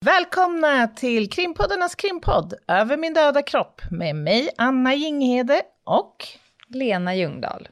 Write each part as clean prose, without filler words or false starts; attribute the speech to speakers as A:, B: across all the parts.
A: Välkomna till Krimpoddarnas krimpodd Över min döda kropp med mig Anna Jinghede och
B: Lena Ljungdahl.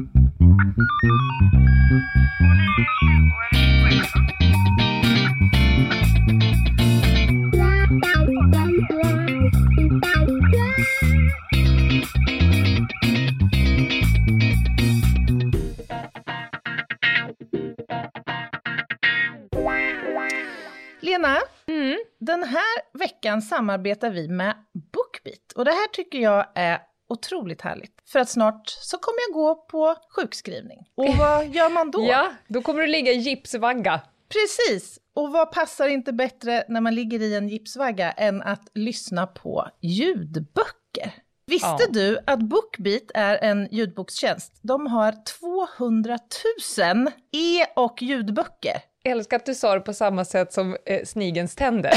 A: Lena, den här veckan samarbetar vi med BookBeat. Och det här tycker jag är otroligt härligt. För att snart så kommer jag gå på sjukskrivning. Och vad gör man då?
B: Ja, då kommer du ligga i gipsvagga.
A: Precis. Och vad passar inte bättre när man ligger i en gipsvagga än att lyssna på ljudböcker? Visste du att BookBeat är en ljudbokstjänst? De har 200 000 e- och ljudböcker.
B: Jag älskar att du sa det på samma sätt som snigens tänder.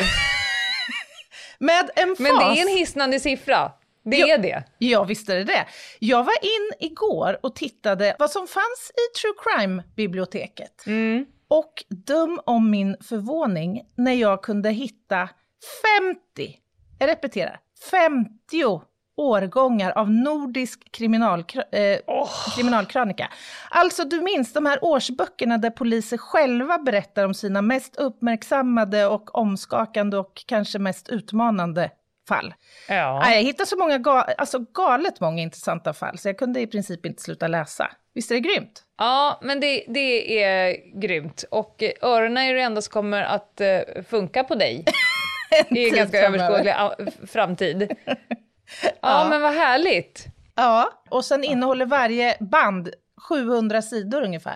A: Med en fas.
B: Men det är en hisnande siffra. Det är det.
A: Ja, visst är det. Jag var in igår och tittade vad som fanns i True Crime-biblioteket. Och döm om min förvåning när jag kunde hitta 50, jag repeterar, 50 årgångar av nordisk kriminalkrönika. Alltså du minns de här årsböckerna där poliser själva berättar om sina mest uppmärksammade och omskakande och kanske mest utmanande fall. Ja. Jag hittade så många galet många intressanta fall så jag kunde i princip inte sluta läsa. Visst är det grymt?
B: Ja, men det är grymt. Och öronen är det enda som kommer att funka på dig i en ganska överskådlig framtid. Ja, men vad härligt.
A: Ja, och sen innehåller varje band 700 sidor ungefär.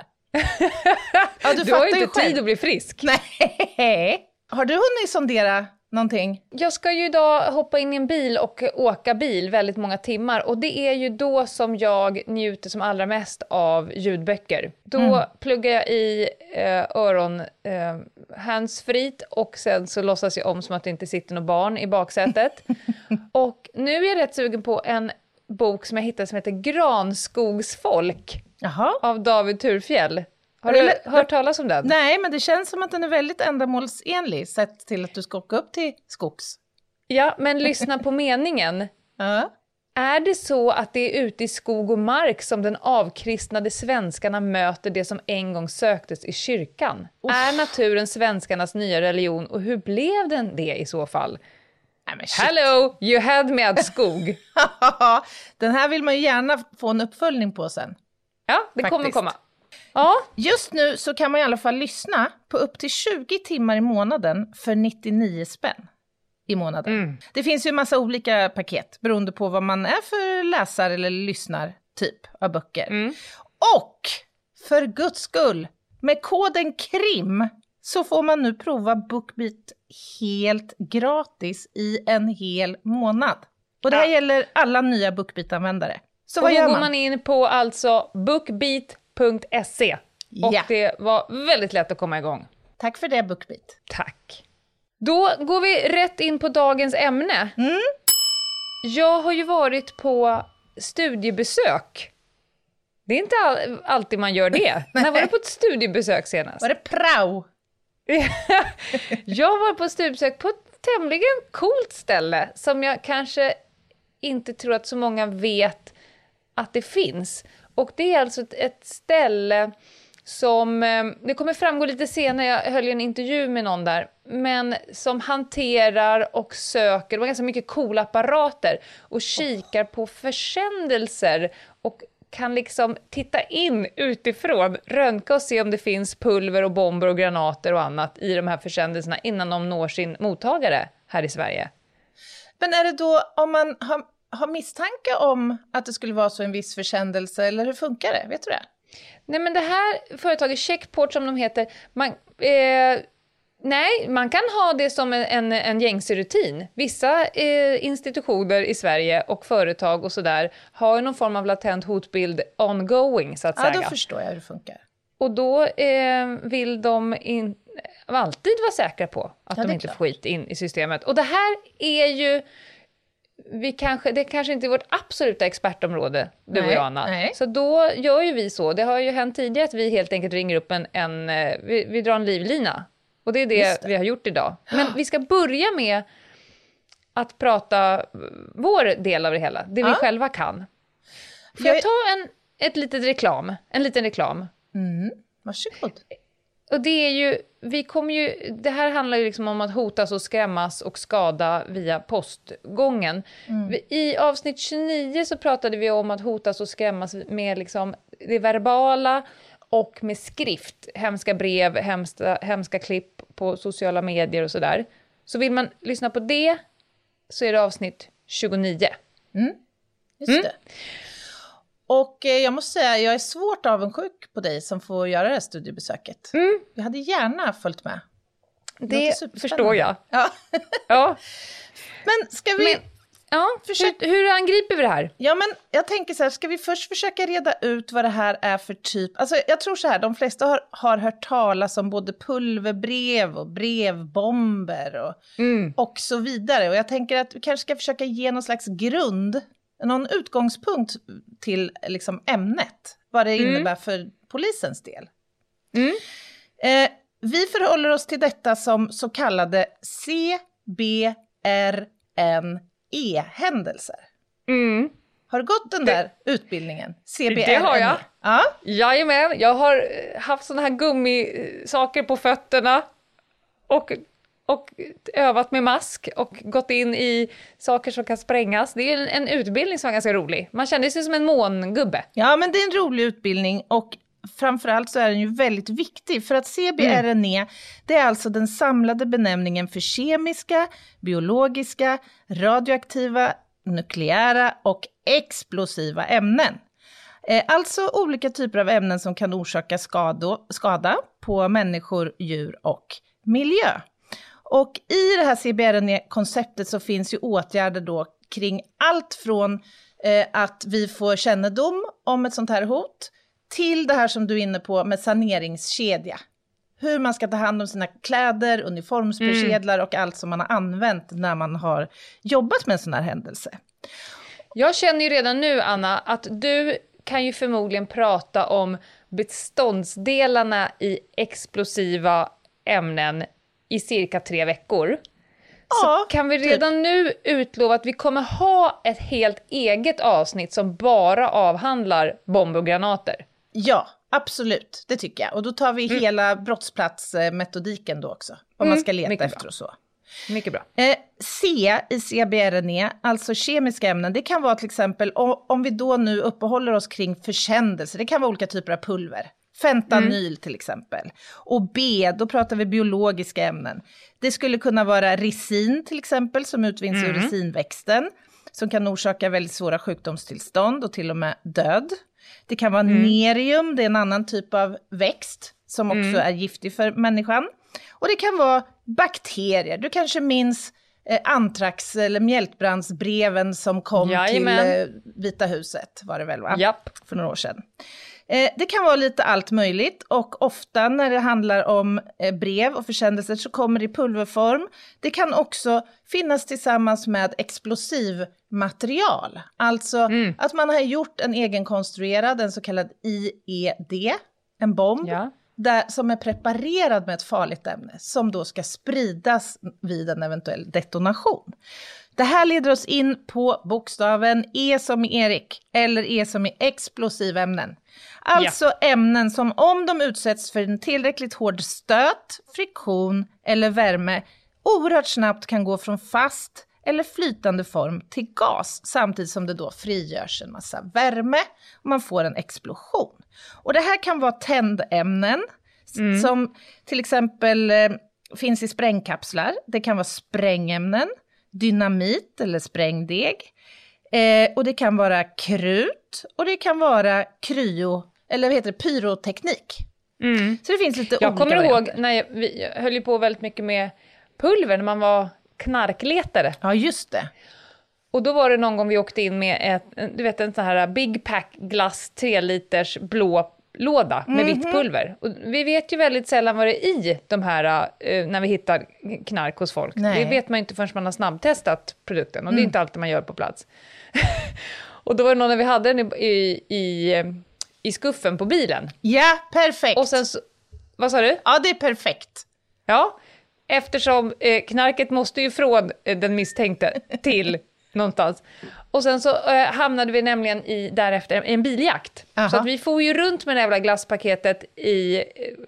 A: Ja,
B: du har ju inte tid att bli frisk.
A: Nej. Har du hunnit sondera någonting?
B: Jag ska ju idag hoppa in i en bil och åka bil väldigt många timmar. Och det är ju då som jag njuter som allra mest av ljudböcker. Då pluggar jag i öron handsfritt och sen så låtsas jag om som att det inte sitter något barn i baksätet. Och nu är jag rätt sugen på en bok som jag hittade som heter Granskogsfolk.
A: Jaha.
B: Av David Thurfjell. Har du hört talas om den?
A: Nej, men det känns som att den är väldigt ändamålsenlig sett till att du ska åka upp till skogs.
B: Ja, men lyssna på meningen. Är det så att det är ute i skog och mark som den avkristnade svenskarna möter det som en gång söktes i kyrkan? Är naturen svenskarnas nya religion och hur blev den det i så fall? Hello, you had me at skog.
A: Den här vill man ju gärna få en uppföljning på sen.
B: Ja, det kommer komma. Ja.
A: Just nu så kan man i alla fall lyssna på upp till 20 timmar i månaden för 99 spänn i månaden. Det finns ju en massa olika paket beroende på vad man är för läsare eller lyssnar typ av böcker. Och för guds skull, med koden KRIM så får man nu prova BookBeat helt gratis i en hel månad. Och det här gäller alla nya BookBeat-användare. Så vad gör man?
B: Då går man in på alltså bookbeat.se. Och det var väldigt lätt att komma igång.
A: Tack för det, BookBeat.
B: Tack. Då går vi rätt in på dagens ämne. Jag har ju varit på studiebesök. Det är inte alltid man gör det. När var du på ett studiebesök senast?
A: Var det prao?
B: Jag var på studiebesök på ett tämligen coolt ställe som jag kanske inte tror att så många vet att det finns. Och det är alltså ett ställe som, det kommer framgå lite senare, jag höll en intervju med någon där, men som hanterar och söker, det var ganska mycket coola apparater och kikar på försändelser och kan liksom titta in utifrån, röntga och se om det finns pulver och bomber och granater och annat i de här försändelserna innan de når sin mottagare här i Sverige.
A: Men är det då om man har misstanke om att det skulle vara så en viss försändelse, eller hur funkar det? Vet du det?
B: Nej, men det här företaget Checkport som de heter, man kan ha det som en gängse rutin. Vissa institutioner i Sverige och företag och sådär har någon form av latent hotbild ongoing så att säga.
A: Ja, då förstår jag hur det funkar.
B: Och då vill de alltid vara säkra på att de inte får skit in i systemet. Och det här är ju det kanske inte är vårt absoluta expertområde, du och jag, Anna. Nej. Så då gör ju vi så. Det har ju hänt tidigare att vi helt enkelt ringer upp vi drar en livlina Och det är det vi har gjort idag. Men vi ska börja med att prata vår del av det hela. Det vi själva kan. Får jag ta en liten reklam?
A: Varsågod.
B: Och det är ju, det här handlar ju liksom om att hotas och skrämmas och skada via postgången. I avsnitt 29 så pratade vi om att hotas och skrämmas med liksom det verbala och med skrift. Hemska brev, hemska klipp på sociala medier och sådär. Så vill man lyssna på det så är det avsnitt 29.
A: Just det. Och jag måste säga, jag är svårt avundsjuk på dig som får göra det här studiebesöket. Jag hade gärna följt med.
B: Det förstår jag.
A: Ja.
B: Ja.
A: Men ska vi...
B: Hur angriper vi det här?
A: Ja, men jag tänker så här, ska vi först försöka reda ut vad det här är för typ... Alltså jag tror så här, de flesta har hört talas om både pulverbrev och brevbomber och så vidare. Och jag tänker att vi kanske ska försöka ge någon slags någon utgångspunkt till liksom ämnet. Vad det innebär för polisens del. Vi förhåller oss till detta som så kallade CBRNE-händelser. Har du gått den där utbildningen? CBRNE?
B: Det har jag.
A: Ja.
B: Jajamän, jag har haft såna här gummisaker på fötterna och övat med mask och gått in i saker som kan sprängas. Det är en utbildning som är ganska rolig. Man känner sig som en mångubbe.
A: Ja, men det är en rolig utbildning och framförallt så är den ju väldigt viktig. För att CBRNE, det är alltså den samlade benämningen för kemiska, biologiska, radioaktiva, nukleära och explosiva ämnen. Alltså olika typer av ämnen som kan orsaka skada på människor, djur och miljö. Och i det här CBRNE-konceptet så finns ju åtgärder då kring allt från att vi får kännedom om ett sånt här hot till det här som du är inne på med saneringskedja. Hur man ska ta hand om sina kläder, uniformspersedlar och allt som man har använt när man har jobbat med en sån här händelse.
B: Jag känner ju redan nu, Anna, att du kan ju förmodligen prata om beståndsdelarna i explosiva ämnen i cirka 3 veckor. Så kan vi redan nu utlova att vi kommer ha ett helt eget avsnitt som bara avhandlar bomber och granater.
A: Ja, absolut. Det tycker jag. Och då tar vi hela brottsplatsmetodiken då också. Vad man ska leta efter och så.
B: Mycket bra.
A: C i CBRNE, alltså kemiska ämnen, det kan vara till exempel, om vi då nu uppehåller oss kring försändelser, det kan vara olika typer av pulver. Fentanyl till exempel. Och B, då pratar vi biologiska ämnen. Det skulle kunna vara resin till exempel, som utvinns ur resinväxten, som kan orsaka väldigt svåra sjukdomstillstånd och till och med död. Det kan vara nerium, det är en annan typ av växt som också är giftig för människan. Och det kan vara bakterier. Du kanske minns antrax eller mjältbrandsbreven som kom till Vita huset, var det väl va?
B: Japp.
A: För några år sedan. Det kan vara lite allt möjligt och ofta när det handlar om brev och försändelser så kommer det i pulverform. Det kan också finnas tillsammans med explosiv material. Alltså att man har gjort en egenkonstruerad, en så kallad IED, en bomb. Ja. Som är preparerad med ett farligt ämne som då ska spridas vid en eventuell detonation. Det här leder oss in på bokstaven E som i Erik eller E som i explosiva ämnen. Alltså ämnen som om de utsätts för en tillräckligt hård stöt, friktion eller värme oerhört snabbt kan gå från fast eller flytande form till gas samtidigt som det då frigörs en massa värme och man får en explosion. Och det här kan vara tändämnen som till exempel finns i sprängkapslar. Det kan vara sprängämnen, dynamit eller sprängdeg. Och det kan vara krut och det kan vara pyroteknik. Så det finns lite olika
B: Jag kommer
A: varianter.
B: ihåg när vi höll ju på väldigt mycket med pulver när man var knarkletare.
A: Ja, just det.
B: Och då var det någon gång vi åkte in med en sån här Big Pack glass 3 liters blå låda med vitt pulver. Och vi vet ju väldigt sällan vad det är i de här när vi hittar knark hos folk. Nej. Det vet man ju inte förrän man har snabbtestat produkten. Och det är inte alltid man gör på plats. Och då var det någon när vi hade den i skuffen på bilen.
A: Ja, perfekt.
B: Och sen så, vad sa du?
A: Ja, det är perfekt.
B: Ja, eftersom knarket måste ju från den misstänkte till någonstans. Och sen så hamnade vi nämligen därefter en biljakt.
A: Aha.
B: Så att vi får ju runt med det jävla glasspaketet i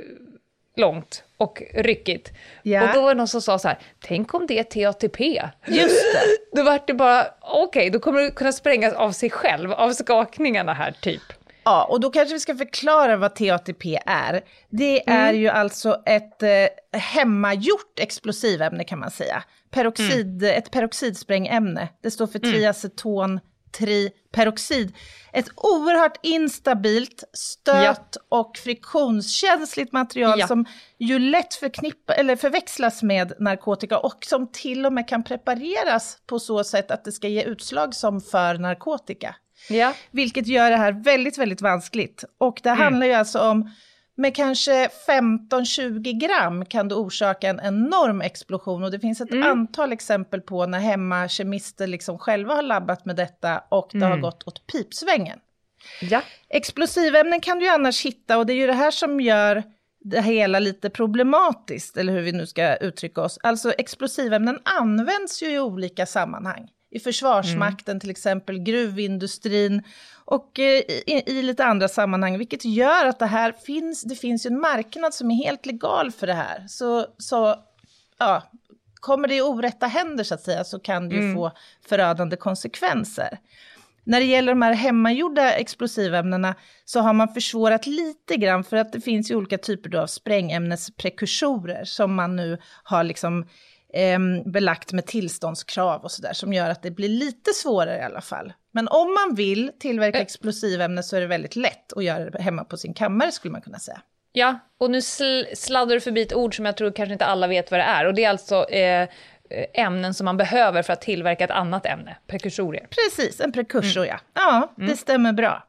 B: långt och ryckigt.
A: Ja.
B: Och då var det någon som sa så här, tänk om det är TATP.
A: Just det.
B: Då var det bara, okej, då kommer det kunna sprängas av sig själv, av skakningarna här typ.
A: Ja, och då kanske vi ska förklara vad TATP är. Det är ju alltså ett hemmagjort explosivämne kan man säga. Ett peroxidsprängämne. Det står för triaceton, triperoxid. Ett oerhört instabilt, stöt- och friktionskänsligt material som ju lätt förväxlas med narkotika och som till och med kan prepareras på så sätt att det ska ge utslag som för narkotika.
B: Ja.
A: Vilket gör det här väldigt, väldigt vanskligt. Och det handlar ju alltså om, med kanske 15-20 gram kan det orsaka en enorm explosion. Och det finns ett antal exempel på när hemmakemister liksom själva har labbat med detta och det har gått åt pipsvängen.
B: Ja.
A: Explosivämnen kan du ju annars hitta, och det är ju det här som gör det hela lite problematiskt, eller hur vi nu ska uttrycka oss. Alltså explosivämnen används ju i olika sammanhang. I försvarsmakten till exempel, gruvindustrin och i lite andra sammanhang. Vilket gör att det finns ju en marknad som är helt legal för det här. Så kommer det i orätta händer så att säga, så kan det ju få förödande konsekvenser. När det gäller de här hemmagjorda explosivämnena så har man försvårat lite grann, för att det finns ju olika typer av sprängämnesprekursorer som man nu har liksom belagt med tillståndskrav och sådär, som gör att det blir lite svårare i alla fall. Men om man vill tillverka explosivämnen så är det väldigt lätt att göra det hemma på sin kammare, skulle man kunna säga.
B: Ja, och nu sladdar du förbi ett ord som jag tror kanske inte alla vet vad det är. Och det är alltså ämnen som man behöver för att tillverka ett annat ämne, prekursorer.
A: Precis, en prekursor, ja. Ja, det stämmer bra.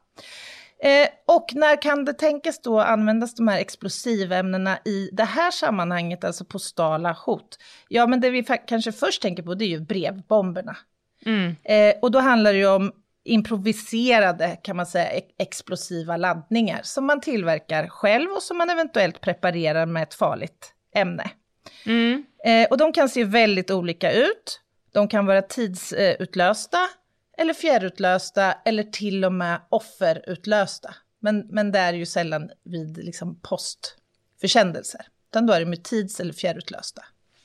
A: Och när kan det tänkas då användas de här explosivämnena i det här sammanhanget, alltså postala hot? Ja, men det vi kanske först tänker på, det är ju brevbomberna. Och då handlar det ju om improviserade, kan man säga, explosiva laddningar som man tillverkar själv och som man eventuellt preparerar med ett farligt ämne. Och de kan se väldigt olika ut. De kan vara tidsutlösta eller fjärrutlösta eller till och med offerutlösta. Men det är ju sällan vid liksom postförsändelser. Utan då är det med tids- eller fjärrutlösta.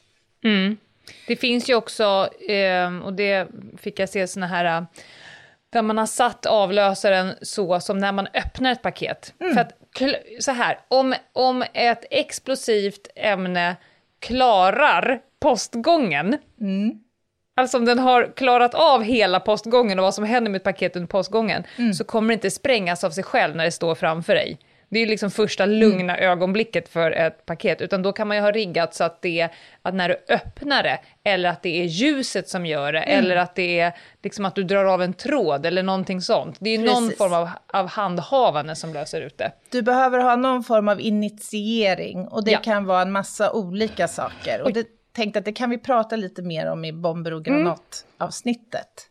B: Det finns ju också, och det fick jag se såna här, där man har satt avlösaren så som när man öppnar ett paket. För att, så här, om ett explosivt ämne klarar postgången, alltså om den har klarat av hela postgången och vad som händer med ett paket under postgången, så kommer det inte sprängas av sig själv när det står framför dig. Det är ju liksom första lugna ögonblicket för ett paket, utan då kan man ju ha riggat så att det är att när du öppnar det, eller att det är ljuset som gör det, eller att det är liksom att du drar av en tråd eller någonting sånt. Det är ju någon form av handhavande som löser ut det. Du behöver ha någon form av initiering, och det kan vara en massa olika saker. Och det tänkte att det kan vi prata lite mer om i bomber och granatavsnittet.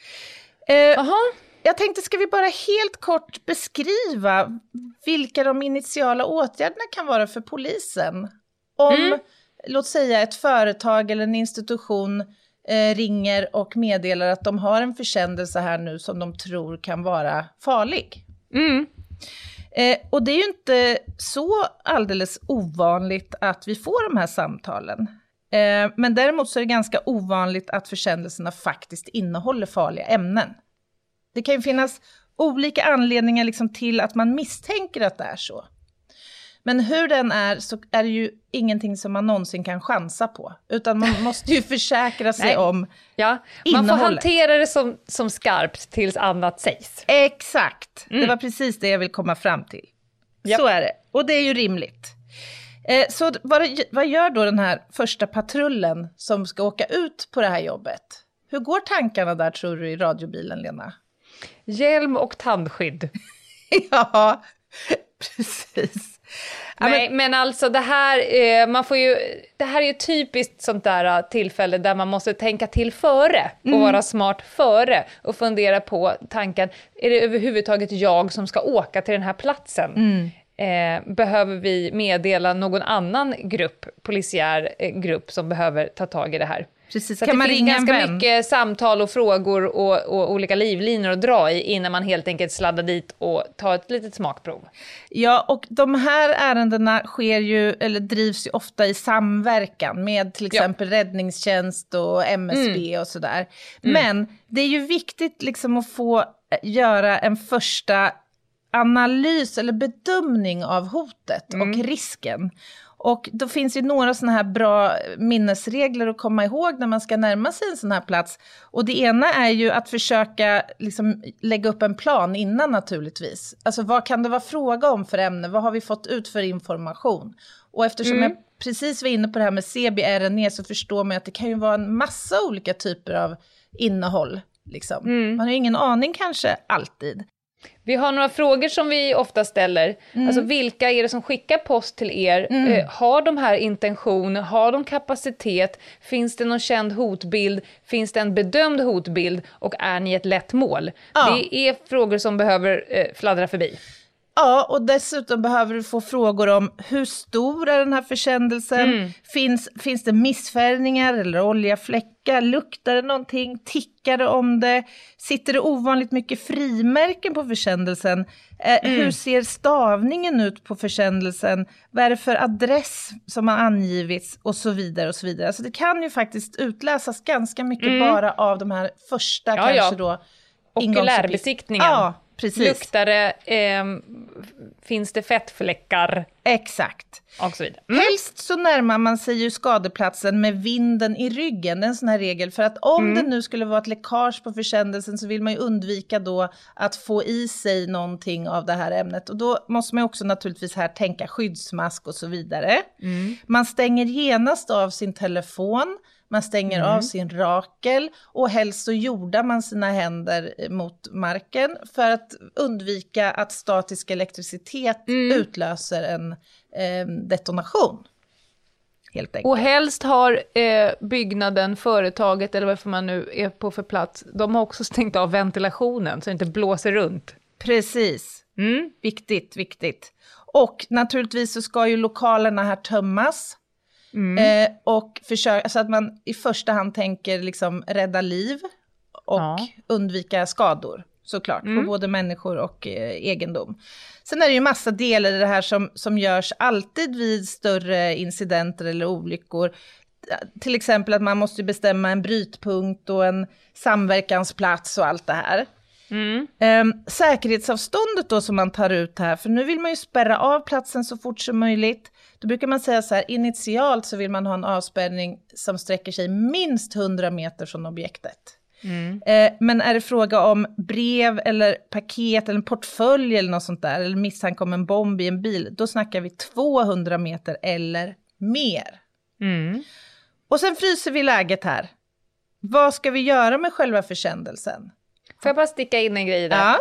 B: Jag tänkte, ska vi bara helt kort beskriva vilka de initiala åtgärderna kan vara för polisen? Om, låt säga, ett företag eller en institution ringer och meddelar att de har en försändelse här nu som de tror kan vara farlig. Och det är ju inte så alldeles ovanligt att vi får de här samtalen. Men däremot så är det ganska ovanligt att försändelserna faktiskt innehåller farliga ämnen. Det kan ju finnas olika anledningar liksom till att man misstänker att det är så. Men hur den är, så är det ju ingenting som man någonsin kan chansa på. Utan man måste ju försäkra sig om innehållet. Man får hantera det som skarpt tills annat sägs. Exakt, det var precis det jag vill komma fram till. Så är det, och det är ju rimligt. Så vad gör då den här första patrullen som ska åka ut på det här jobbet? Hur går tankarna där, tror du, i radiobilen, Lena? Hjälm och tandskydd. Ja, precis. Nej, men alltså det här är ju typiskt sånt där tillfälle där man måste tänka till före och vara smart före och fundera på tanken, är det överhuvudtaget jag som ska åka till den här platsen? behöver vi meddela någon annan grupp, polisiär grupp som behöver ta tag i det här.
A: Precis.
B: Så
A: kan man
B: det finns
A: ringa
B: ganska mycket samtal och frågor och olika livlinor att dra i innan man helt enkelt sladdar dit och tar ett litet smakprov.
A: Ja, och de här ärendena drivs ju ofta i samverkan med till exempel räddningstjänst och MSB och sådär. Men det är ju viktigt liksom att få göra en första analys eller bedömning av hotet och risken. Och då finns ju några såna här bra minnesregler att komma ihåg när man ska närma sig en sån här plats. Och det ena är ju att försöka liksom lägga upp en plan innan naturligtvis. Alltså vad kan det vara fråga om för ämne? Vad har vi fått ut för information? Och eftersom jag precis var inne på det här med CBRNE så förstår man att det kan ju vara en massa olika typer av innehåll. Liksom. Man har ju ingen aning kanske alltid.
B: Vi har några frågor som vi ofta ställer. Alltså vilka är det som skickar post till er? Har de här intention? Har de kapacitet? Finns det någon känd hotbild? Finns det en bedömd hotbild? Och är ni ett lätt mål? Ja. Det är frågor som behöver fladdra förbi.
A: Ja, och dessutom behöver du få frågor om hur stor är den här försändelsen? Finns det missfärgningar eller oljefläckar? Luktar det någonting? Tickar det om det? Sitter det ovanligt mycket frimärken på försändelsen? Hur ser stavningen ut på försändelsen? Vad är det för adress som har angivits? Och så vidare och så vidare. Alltså det kan ju faktiskt utläsas ganska mycket bara av de här första då
B: okulärbesiktningen.
A: Ja, precis.
B: Luktar det, finns det fettfläckar?
A: Exakt.
B: Och så vidare.
A: Helst så närmar man sig ju skadeplatsen med vinden i ryggen. Det är en sån här regel. För att om det nu skulle vara ett läckage på försändelsen så vill man ju undvika då att få i sig någonting av det här ämnet. Och då måste man också naturligtvis här tänka skyddsmask och så vidare. Man stänger genast av sin telefon. Man stänger av sin rakel och helst så jordar man sina händer mot marken för att undvika att statisk elektricitet utlöser en detonation. Helt enkelt.
B: Och helst har byggnaden, företaget eller vad man nu är på för plats, de har också stängt av ventilationen så det inte blåser runt.
A: Precis. Viktigt. Och naturligtvis så ska ju lokalerna här tömmas. Och försöka, så att man i första hand tänker liksom rädda liv och undvika skador såklart på både människor och egendom. Sen är det ju massa delar i det här som görs alltid vid större incidenter eller olyckor. Till exempel att man måste bestämma en brytpunkt och en samverkansplats och allt det här. Säkerhetsavståndet då som man tar ut här, för nu vill man ju spärra av platsen så fort som möjligt. Då brukar man säga så här, initialt så vill man ha en avspärrning som sträcker sig minst 100 meter från objektet. Men är det fråga om brev eller paket eller en portfölj eller något sånt där, eller misstanke om en bomb i en bil, då snackar vi 200 meter eller mer. Och sen fryser vi läget här. Vad ska vi göra med själva försändelsen?
B: Får jag bara sticka in en grej där?
A: Ja.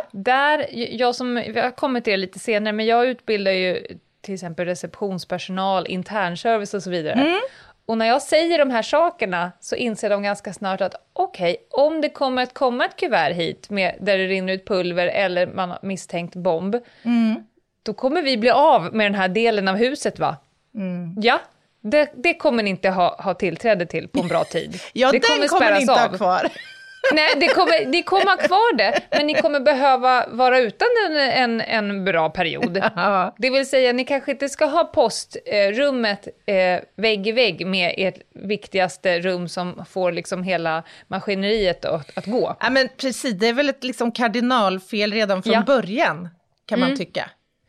B: Jag har kommit till det lite senare, men jag utbildar ju till exempel receptionspersonal, internservice och så vidare. Och när jag säger de här sakerna så inser de ganska snart att om det kommer att komma ett kuvert hit där det rinner ut pulver eller man har misstänkt bomb, då kommer vi bli av med den här delen av huset, va? Ja, det kommer ni inte ha tillträde till på en bra tid.
A: Ja, det kommer ni inte ha kvar.
B: Nej, ni kommer ha kvar det, men ni kommer behöva vara utan en bra period. Det vill säga, ni kanske inte ska ha postrummet vägg i vägg med ert viktigaste rum som får liksom hela maskineriet att gå.
A: Ja, men precis, det är väl ett liksom kardinalfel redan från början, kan man tycka.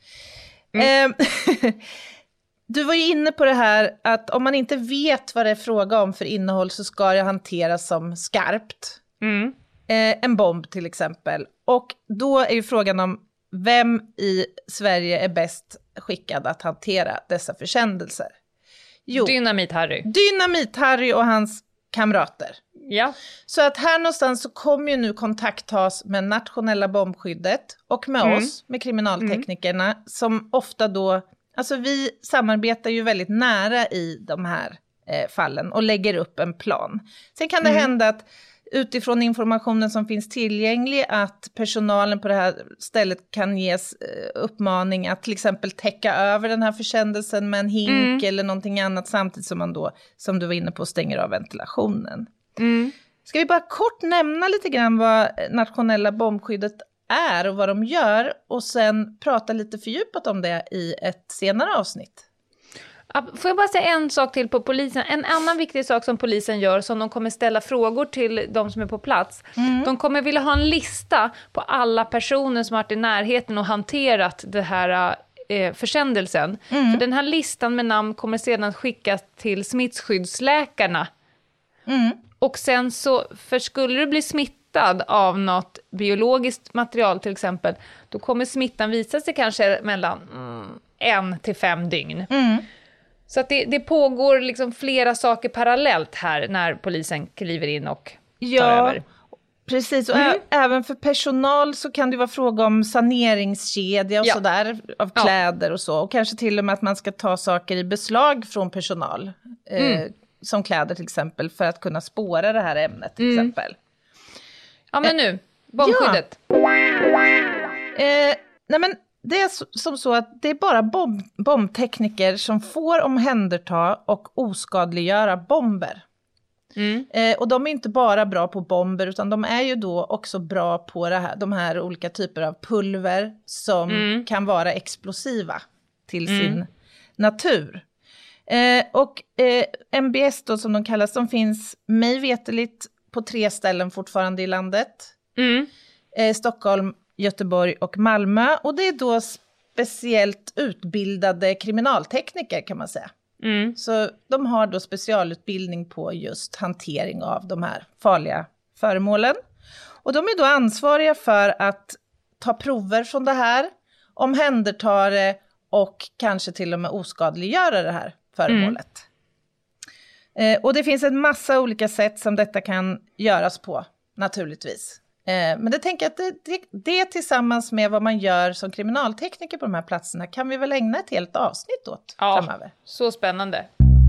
A: Du var ju inne på det här att om man inte vet vad det är fråga om för innehåll så ska det hanteras som skarpt. En bomb till exempel. Och då är ju frågan om vem i Sverige är bäst skickad att hantera dessa försändelser. Jo, Dynamit-Harry och hans kamrater.
B: Ja.
A: Så att här någonstans så kommer ju nu kontakt tas med nationella bombskyddet och med oss, med kriminalteknikerna, som ofta då, alltså vi samarbetar ju väldigt nära i de här fallen och lägger upp en plan. Sen kan det hända att utifrån informationen som finns tillgänglig att personalen på det här stället kan ges uppmaning att till exempel täcka över den här försändelsen med en hink eller någonting annat samtidigt som man då, som du var inne på, stänger av ventilationen. Ska vi bara kort nämna lite grann vad nationella bombskyddet är och vad de gör och sen prata lite fördjupat om det i ett senare avsnitt?
B: Får jag bara säga en sak till på polisen? En annan viktig sak som polisen gör, som de kommer ställa frågor till de som är på plats. De kommer vilja ha en lista på alla personer som har varit i närheten och hanterat det här försändelsen. För den här listan med namn kommer sedan skickas till smittskyddsläkarna. Och sen så, för skulle du bli smittad av något biologiskt material till exempel, då kommer smittan visa sig kanske mellan 1 till 5 dygn. Så att det pågår liksom flera saker parallellt här när polisen kliver in och tar över.
A: Precis, och även för personal så kan det vara fråga om saneringskedja och sådär av kläder och så. Och kanske till och med att man ska ta saker i beslag från personal, som kläder till exempel, för att kunna spåra det här ämnet till exempel.
B: Ja, men nu, bombskyddet.
A: Nej men det är som så att det är bara bombtekniker som får omhänderta och oskadliggöra bomber. Och de är inte bara bra på bomber utan de är ju då också bra på de här olika typer av pulver som kan vara explosiva till sin natur. Och MBS då som de kallas, de finns mig veteligt på 3 ställen fortfarande i landet. Stockholm, Göteborg och Malmö. Och det är då speciellt utbildade kriminaltekniker kan man säga. Så de har då specialutbildning på just hantering av de här farliga föremålen. Och de är då ansvariga för att ta prover från det här, omhänderta det och kanske till och med oskadliggöra det här föremålet. Och det finns en massa olika sätt som detta kan göras på, naturligtvis. Men det tänker jag att det tillsammans med vad man gör som kriminaltekniker på de här platserna kan vi väl ägna ett helt avsnitt åt framöver.
B: Så spännande.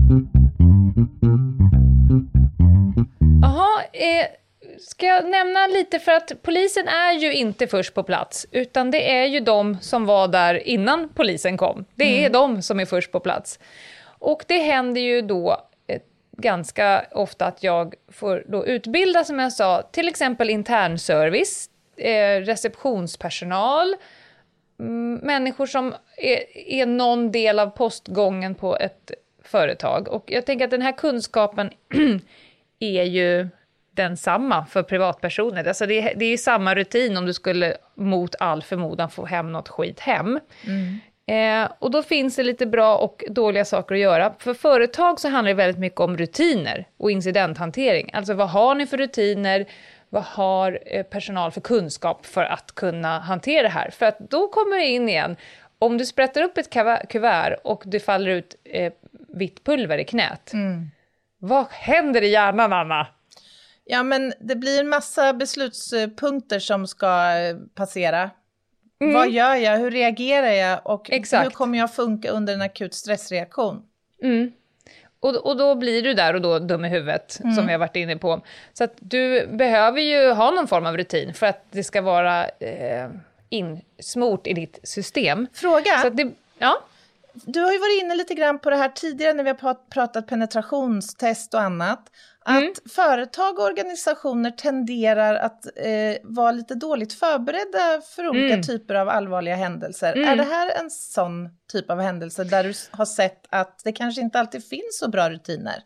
B: Jaha, ska jag nämna lite, för att polisen är ju inte först på plats, utan det är ju de som var där innan polisen kom. Det är de som är först på plats. Och det händer ju då ganska ofta att jag får då utbilda, som jag sa, till exempel internservice, receptionspersonal, människor som är någon del av postgången på ett företag. Och jag tänker att den här kunskapen är ju densamma för privatpersoner. Alltså det är ju samma rutin om du skulle mot all förmodan få hem något skit hem. Och då finns det lite bra och dåliga saker att göra. För företag så handlar det väldigt mycket om rutiner och incidenthantering. Alltså vad har ni för rutiner? Vad har personal för kunskap för att kunna hantera det här? För att då kommer det in igen. Om du sprättar upp ett kuvert och det faller ut vitt pulver i knät. Vad händer i hjärnan, Anna?
A: Ja, men det blir en massa beslutspunkter som ska passera. Vad gör jag? Hur reagerar jag? Och hur kommer jag funka under en akut stressreaktion?
B: Och då blir du där och då dum i huvudet, som vi har varit inne på. Så att du behöver ju ha någon form av rutin för att det ska vara insmort i ditt system.
A: Fråga?
B: Så att
A: Du har ju varit inne lite grann på det här tidigare när vi har pratat penetrationstest och annat. Att företag och organisationer tenderar att vara lite dåligt förberedda för olika typer av allvarliga händelser. Är det här en sån typ av händelse där du har sett att det kanske inte alltid finns så bra rutiner?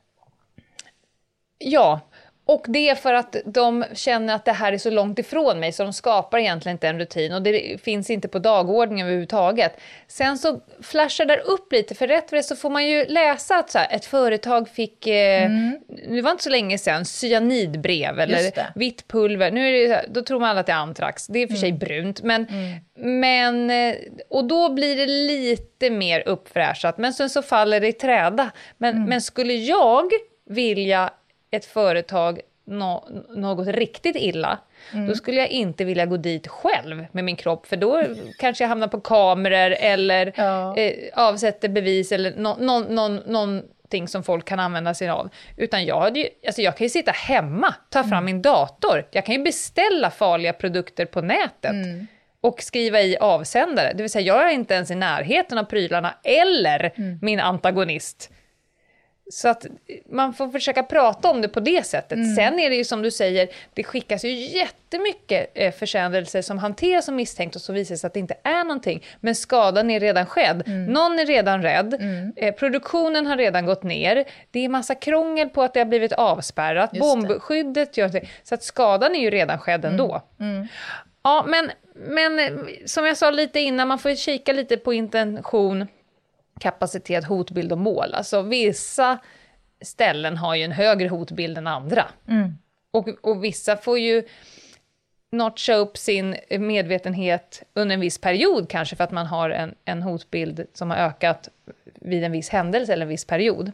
B: Ja, och det är för att de känner att det här är så långt ifrån mig så de skapar egentligen inte en rutin och det finns inte på dagordningen överhuvudtaget. Sen så flashar där upp lite, för rätt för det så får man ju läsa att så här, ett företag fick, det var inte så länge sedan, cyanidbrev eller vitt pulver. Nu är det, då tror man alla att det är antrax, det är för sig brunt. Men, och då blir det lite mer uppfräschat, men sen så faller det i träda. Men skulle jag vilja ett företag något riktigt illa, då skulle jag inte vilja gå dit själv med min kropp, för då kanske jag hamnar på kameror eller avsätter bevis eller någon någonting som folk kan använda sig av. Utan jag kan ju sitta hemma, ta fram min dator. Jag kan ju beställa farliga produkter på nätet. Och skriva i avsändare. Det vill säga, jag är inte ens i närheten av prylarna eller min antagonist. Så att man får försöka prata om det på det sättet. Sen är det ju som du säger, det skickas ju jättemycket försändelser som hanteras som misstänkt och så visar sig att det inte är någonting. Men skadan är redan skedd. Någon är redan rädd. Produktionen har redan gått ner. Det är massa krångel på att det har blivit avspärrat. Bombskyddet gör det. Så att skadan är ju redan skedd ändå. Ja, men som jag sa lite innan, man får kika lite på intention, kapacitet, hotbild och mål. Alltså vissa ställen har ju en högre hotbild än andra. Och vissa får ju notcha upp sin medvetenhet under en viss period, kanske för att man har en hotbild som har ökat vid en viss händelse eller en viss period.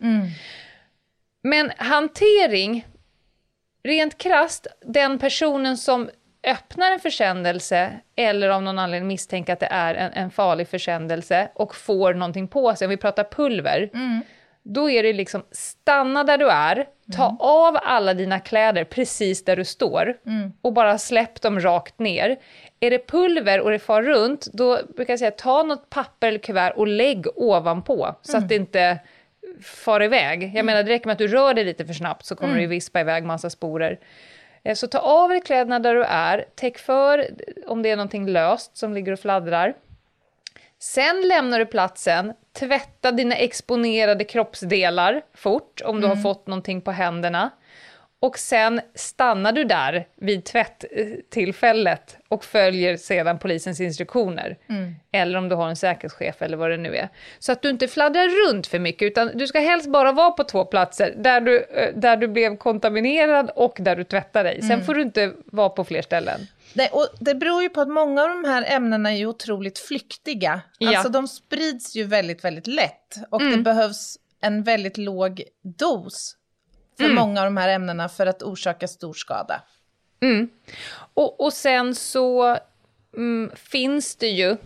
B: Men hantering, rent krasst, den personen som öppnar en försändelse eller av någon anledning misstänker att det är en farlig försändelse och får någonting på sig, om vi pratar pulver, då är det liksom stanna där du är, ta av alla dina kläder precis där du står och bara släpp dem rakt ner. Är det pulver och det far runt, då brukar jag säga ta något papper eller kuvert och lägg ovanpå så att det inte far iväg. Jag menar, det räcker med att du rör dig lite för snabbt så kommer det vispa iväg massa sporer. Så ta av dig kläderna där du är, täck för om det är någonting löst som ligger och fladdrar. Sen lämnar du platsen, tvätta dina exponerade kroppsdelar fort om du har fått någonting på händerna. Och sen stannar du där vid tvätttillfället och följer sedan polisens instruktioner. Eller om du har en säkerhetschef eller vad det nu är. Så att du inte fladdrar runt för mycket, utan du ska helst bara vara på 2 platser. Där du blev kontaminerad och där du tvättar dig. Sen får du inte vara på fler ställen.
A: Nej, och det beror ju på att många av de här ämnena är ju otroligt flyktiga. Alltså de sprids ju väldigt, väldigt lätt. Och det behövs en väldigt låg dos för många av de här ämnena för att orsaka stor skada.
B: Och sen så finns det ju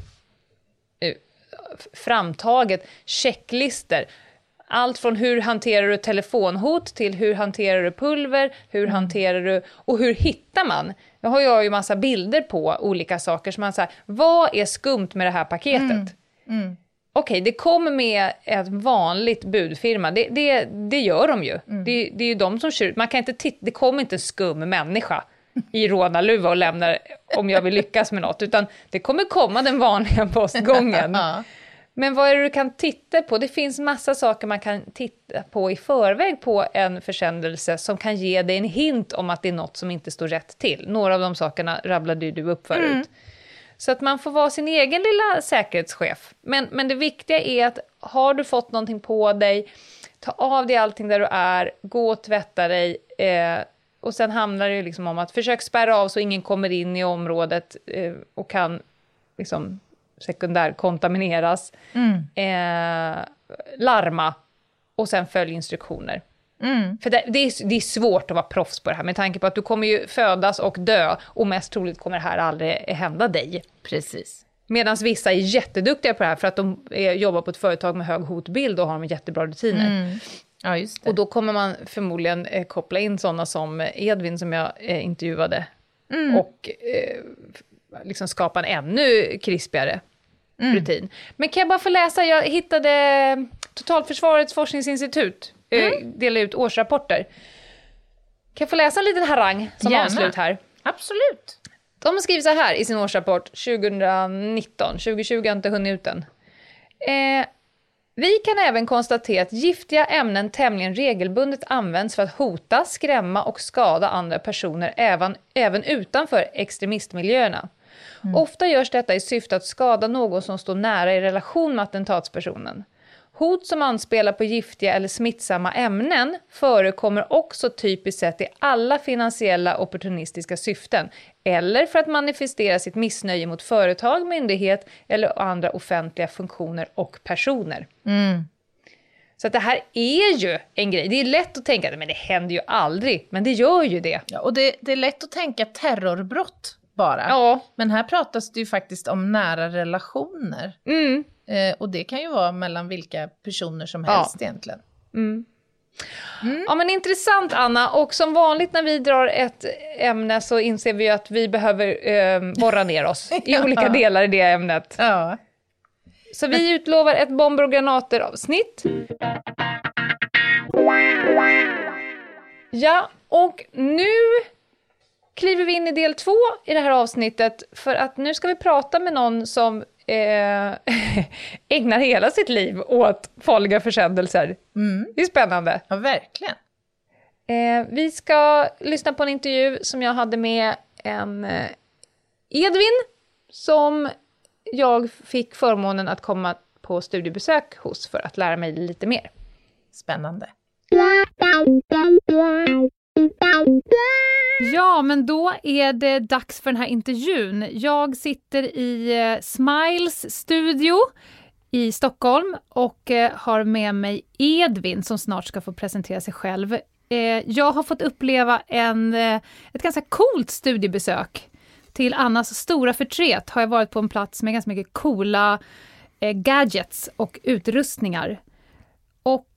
B: framtaget checklister. Allt från hur hanterar du telefonhot till hur hanterar du pulver, hur hanterar du och hur hittar man? Jag har ju massa bilder på olika saker som man säger, vad är skumt med det här paketet? Okej, det kommer med ett vanligt budfirma. Det gör de ju. Det är ju de som kör ut. Man kan inte det kommer inte en skum människa i rånarluva och lämnar om jag vill lyckas med något. Utan det kommer komma den vanliga postgången. Men vad är det du kan titta på? Det finns massa saker man kan titta på i förväg på en försändelse som kan ge dig en hint om att det är något som inte står rätt till. Några av de sakerna rabblade du upp förut. Så att man får vara sin egen lilla säkerhetschef. Men det viktiga är att har du fått någonting på dig, ta av dig allting där du är, gå och tvätta dig. Och sen handlar det ju liksom om att försöka spärra av så ingen kommer in i området och kan liksom sekundärkontamineras. Larma och sen följ instruktioner. För det är svårt att vara proffs på det här med tanke på att du kommer ju födas och dö och mest troligt kommer det här aldrig hända dig.
A: Precis.
B: Medan vissa är jätteduktiga på det här för att de jobbar på ett företag med hög hotbild och har jättebra rutiner.
A: Ja, just det.
B: Och då kommer man förmodligen koppla in sådana som Edvin som jag intervjuade och liksom skapa en ännu krispigare rutin. Men kan jag bara få läsa, jag hittade Totalförsvarets forskningsinstitut delar ut årsrapporter. Kan jag få läsa en liten harang som avslut här?
A: Absolut.
B: De har skrivit så här i sin årsrapport 2019. 2020 har inte hunnit ut än. Vi kan även konstatera att giftiga ämnen tämligen regelbundet används för att hota, skrämma och skada andra personer även utanför extremistmiljöerna. Ofta görs detta i syfte att skada någon som står nära i relation med attentatspersonen. Hot som anspelar på giftiga eller smittsamma ämnen förekommer också typiskt sett i alla finansiella opportunistiska syften eller för att manifestera sitt missnöje mot företag, myndighet eller andra offentliga funktioner och personer. Så att det här är ju en grej. Det är lätt att tänka att det händer ju aldrig, men det gör ju det.
A: Ja, och det är lätt att tänka terrorbrott bara.
B: Ja.
A: Men här pratas det ju faktiskt om nära relationer. Och det kan ju vara mellan vilka personer som helst egentligen.
B: Ja, men intressant, Anna. Och som vanligt när vi drar ett ämne så inser vi att vi behöver borra ner oss i olika delar i det ämnet.
A: Ja.
B: Så vi utlovar ett bomber och granater avsnitt. Ja, och nu kliver vi in i del 2 i det här avsnittet. För att nu ska vi prata med någon som ägnar hela sitt liv åt farliga försändelser. Det är spännande.
A: Ja, verkligen.
B: Vi ska lyssna på en intervju som jag hade med en Edvin som jag fick förmånen att komma på studiebesök hos för att lära mig lite mer.
A: Spännande.
B: Ja, men då är det dags för den här intervjun. Jag sitter i Smiles studio i Stockholm och har med mig Edvin som snart ska få presentera sig själv. Jag har fått uppleva ett ganska coolt studiebesök. Till Annas stora förtret har jag varit på en plats med ganska mycket coola gadgets och utrustningar. Och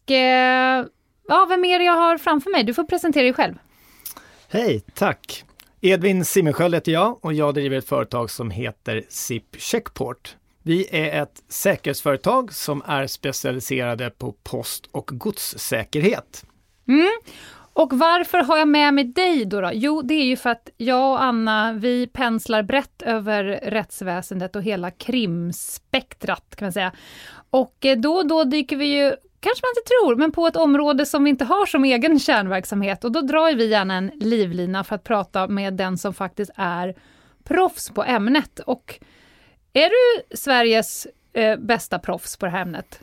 B: vem är det jag har framför mig? Du får presentera dig själv.
C: Hej, tack. Edvin Simmersköld heter jag och jag driver ett företag som heter SIP Checkport. Vi är ett säkerhetsföretag som är specialiserade på post- och godssäkerhet.
B: Och varför har jag med mig dig då? Jo, det är ju för att jag och Anna, vi penslar brett över rättsväsendet och hela krimspektrat kan man säga. Och då dyker vi ju, kanske man inte tror, men på ett område som vi inte har som egen kärnverksamhet. Och då drar vi gärna en livlina för att prata med den som faktiskt är proffs på ämnet. Och är du Sveriges bästa proffs på det här ämnet?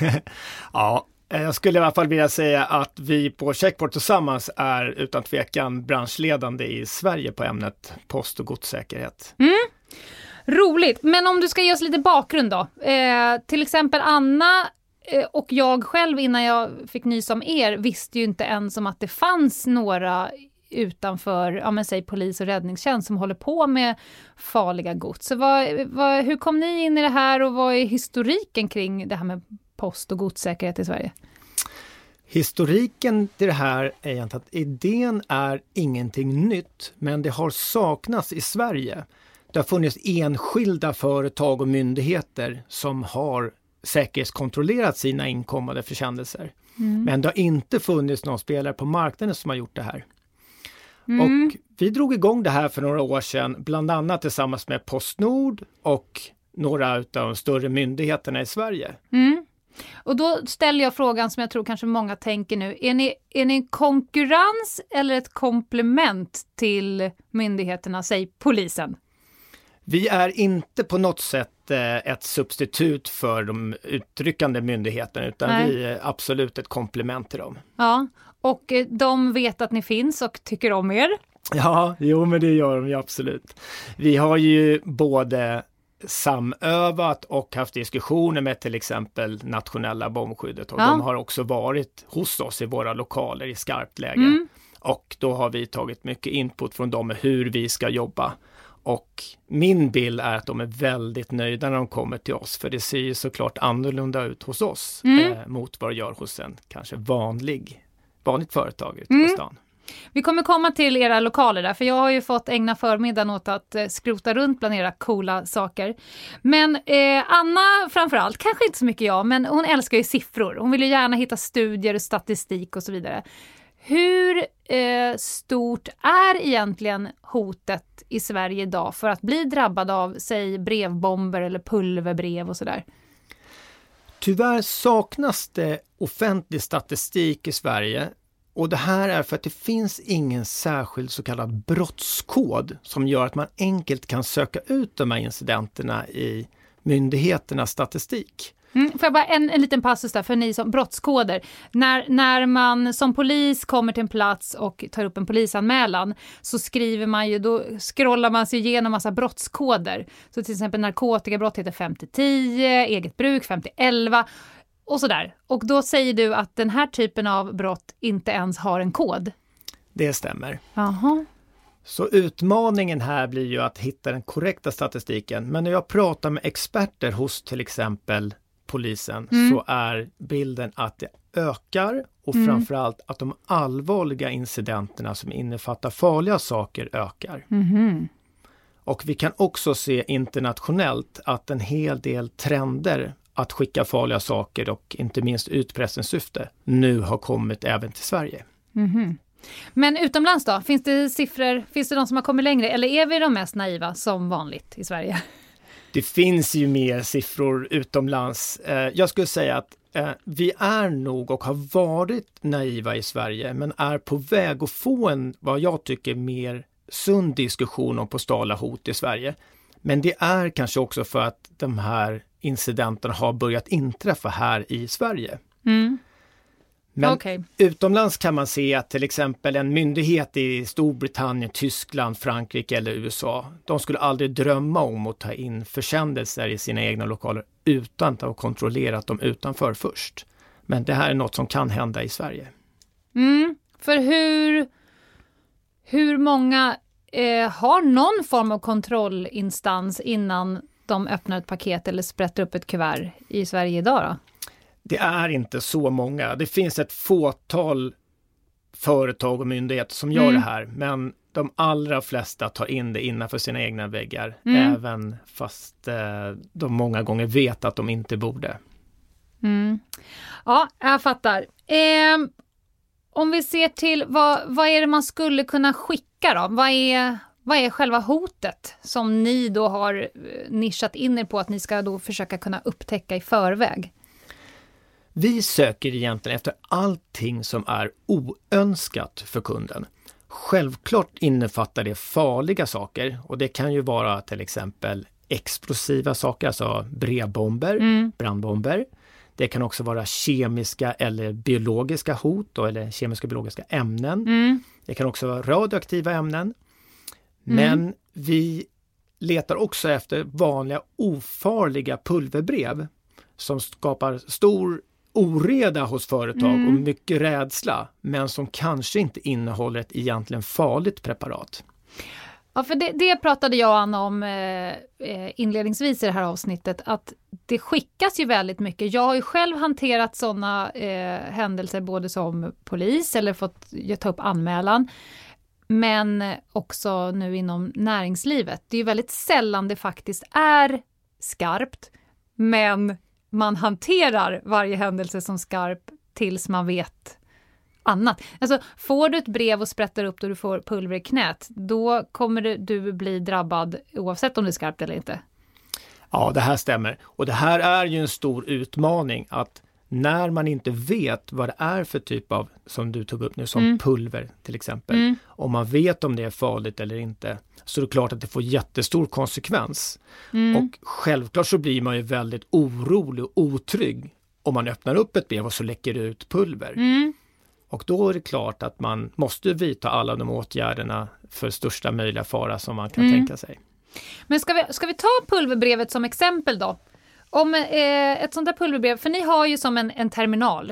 C: Ja, jag skulle i alla fall vilja säga att vi på Checkport tillsammans är utan tvekan branschledande i Sverige på ämnet post- och godssäkerhet.
B: Roligt, men om du ska ge oss lite bakgrund då. Till exempel Anna och jag själv innan jag fick nys om er visste ju inte ens om att det fanns några utanför, säg polis och räddningstjänst som håller på med farliga gods. Så hur kom ni in i det här och vad är historiken kring det här med post- och godssäkerhet i Sverige?
C: Historiken till det här är egentligen att idén är ingenting nytt, men det har saknats i Sverige. Det har funnits enskilda företag och myndigheter som har säkerhetskontrollerat sina inkommande försändelser. Men det har inte funnits någon spelare på marknaden som har gjort det här. Och vi drog igång det här för några år sedan, bland annat tillsammans med PostNord och några av de större myndigheterna i Sverige.
B: Och då ställer jag frågan som jag tror kanske många tänker nu. Är ni en konkurrens eller ett komplement till myndigheterna, säg polisen?
C: Vi är inte på något sätt ett substitut för de utryckande myndigheterna utan vi är absolut ett komplement till dem.
B: Ja, och de vet att ni finns och tycker om er?
C: Ja, men det gör de ju absolut. Vi har ju både samövat och haft diskussioner med till exempel nationella bombskyddet och de har också varit hos oss i våra lokaler i skarpt läge. Och då har vi tagit mycket input från dem med hur vi ska jobba. Och min bild är att de är väldigt nöjda när de kommer till oss. För det ser ju såklart annorlunda ut hos oss mot vad det gör hos en kanske vanligt företag ute på stan.
B: Vi kommer komma till era lokaler där, för jag har ju fått ägna förmiddagen åt att skrota runt bland era coola saker. Men Anna framförallt, kanske inte så mycket jag, men hon älskar ju siffror. Hon vill ju gärna hitta studier och statistik och så vidare. Hur stort är egentligen hotet i Sverige idag för att bli drabbad av, säg, brevbomber eller pulverbrev och sådär?
C: Tyvärr saknas det offentlig statistik i Sverige. Och det här är för att det finns ingen särskild så kallad brottskod som gör att man enkelt kan söka ut de här incidenterna i myndigheternas statistik.
B: Får jag bara en liten passus där för ni som brottskoder. När man som polis kommer till en plats och tar upp en polisanmälan så skriver man ju, då scrollar man sig igenom massa brottskoder. Så till exempel narkotikabrott heter 5-10, eget bruk 5-11 och sådär. Och då säger du att den här typen av brott inte ens har en kod.
C: Det stämmer.
B: Jaha.
C: Så utmaningen här blir ju att hitta den korrekta statistiken. Men när jag pratar med experter hos till exempel polisen så är bilden att det ökar och framförallt att de allvarliga incidenterna som innefattar farliga saker ökar. Och vi kan också se internationellt att en hel del trender att skicka farliga saker och inte minst utpressningssyfte nu har kommit även till Sverige.
D: Men utomlands då? Finns det siffror? Finns det de som har kommit längre? Eller är vi de mest naiva som vanligt i Sverige?
C: Det finns ju mer siffror utomlands. Jag skulle säga att vi är nog och har varit naiva i Sverige, men är på väg att få en, vad jag tycker, mer sund diskussion om postala hot i Sverige. Men det är kanske också för att de här incidenterna har börjat inträffa här i Sverige. Men utomlands kan man se att till exempel en myndighet i Storbritannien, Tyskland, Frankrike eller USA, de skulle aldrig drömma om att ta in försändelser i sina egna lokaler utan att ha kontrollerat dem utanför först. Men det här är något som kan hända i Sverige.
D: För hur många har någon form av kontrollinstans innan de öppnar ett paket eller sprätter upp ett kuvert i Sverige idag då?
C: Det är inte så många. Det finns ett fåtal företag och myndigheter som gör det här. Men de allra flesta tar in det innanför sina egna väggar. Även fast de många gånger vet att de inte borde.
D: Ja, jag fattar. Om vi ser till vad är det man skulle kunna skicka då? Vad är själva hotet som ni då har nischat in er på att ni ska då försöka kunna upptäcka i förväg?
C: Vi söker egentligen efter allting som är oönskat för kunden. Självklart innefattar det farliga saker och det kan ju vara till exempel explosiva saker, alltså brevbomber, brandbomber. Det kan också vara kemiska eller biologiska hot eller kemiska och biologiska ämnen. Det kan också vara radioaktiva ämnen. Men vi letar också efter vanliga ofarliga pulverbrev som skapar stor oreda hos företag och mycket rädsla, men som kanske inte innehåller ett egentligen farligt preparat.
D: Ja, för det pratade jag och Anna om inledningsvis i det här avsnittet, att det skickas ju väldigt mycket. Jag har ju själv hanterat sådana händelser både som polis eller fått ta upp anmälan, men också nu inom näringslivet. Det är ju väldigt sällan det faktiskt är skarpt, men man hanterar varje händelse som skarp tills man vet annat. Alltså, får du ett brev och sprättar upp då du får pulver i knät, då kommer du bli drabbad oavsett om det är skarpt eller inte.
C: Ja, det här stämmer. Och det här är ju en stor utmaning att när man inte vet vad det är för typ av, som du tog upp nu, som pulver till exempel, om man vet om det är farligt eller inte, så är det klart att det får jättestor konsekvens. Och självklart så blir man ju väldigt orolig och otrygg om man öppnar upp ett brev och så läcker det ut pulver. Och då är det klart att man måste vidta alla de åtgärderna för största möjliga fara som man kan tänka sig.
D: Men ska vi ta pulverbrevet som exempel då? Om ett sånt där pulverbrev, för ni har ju som en terminal.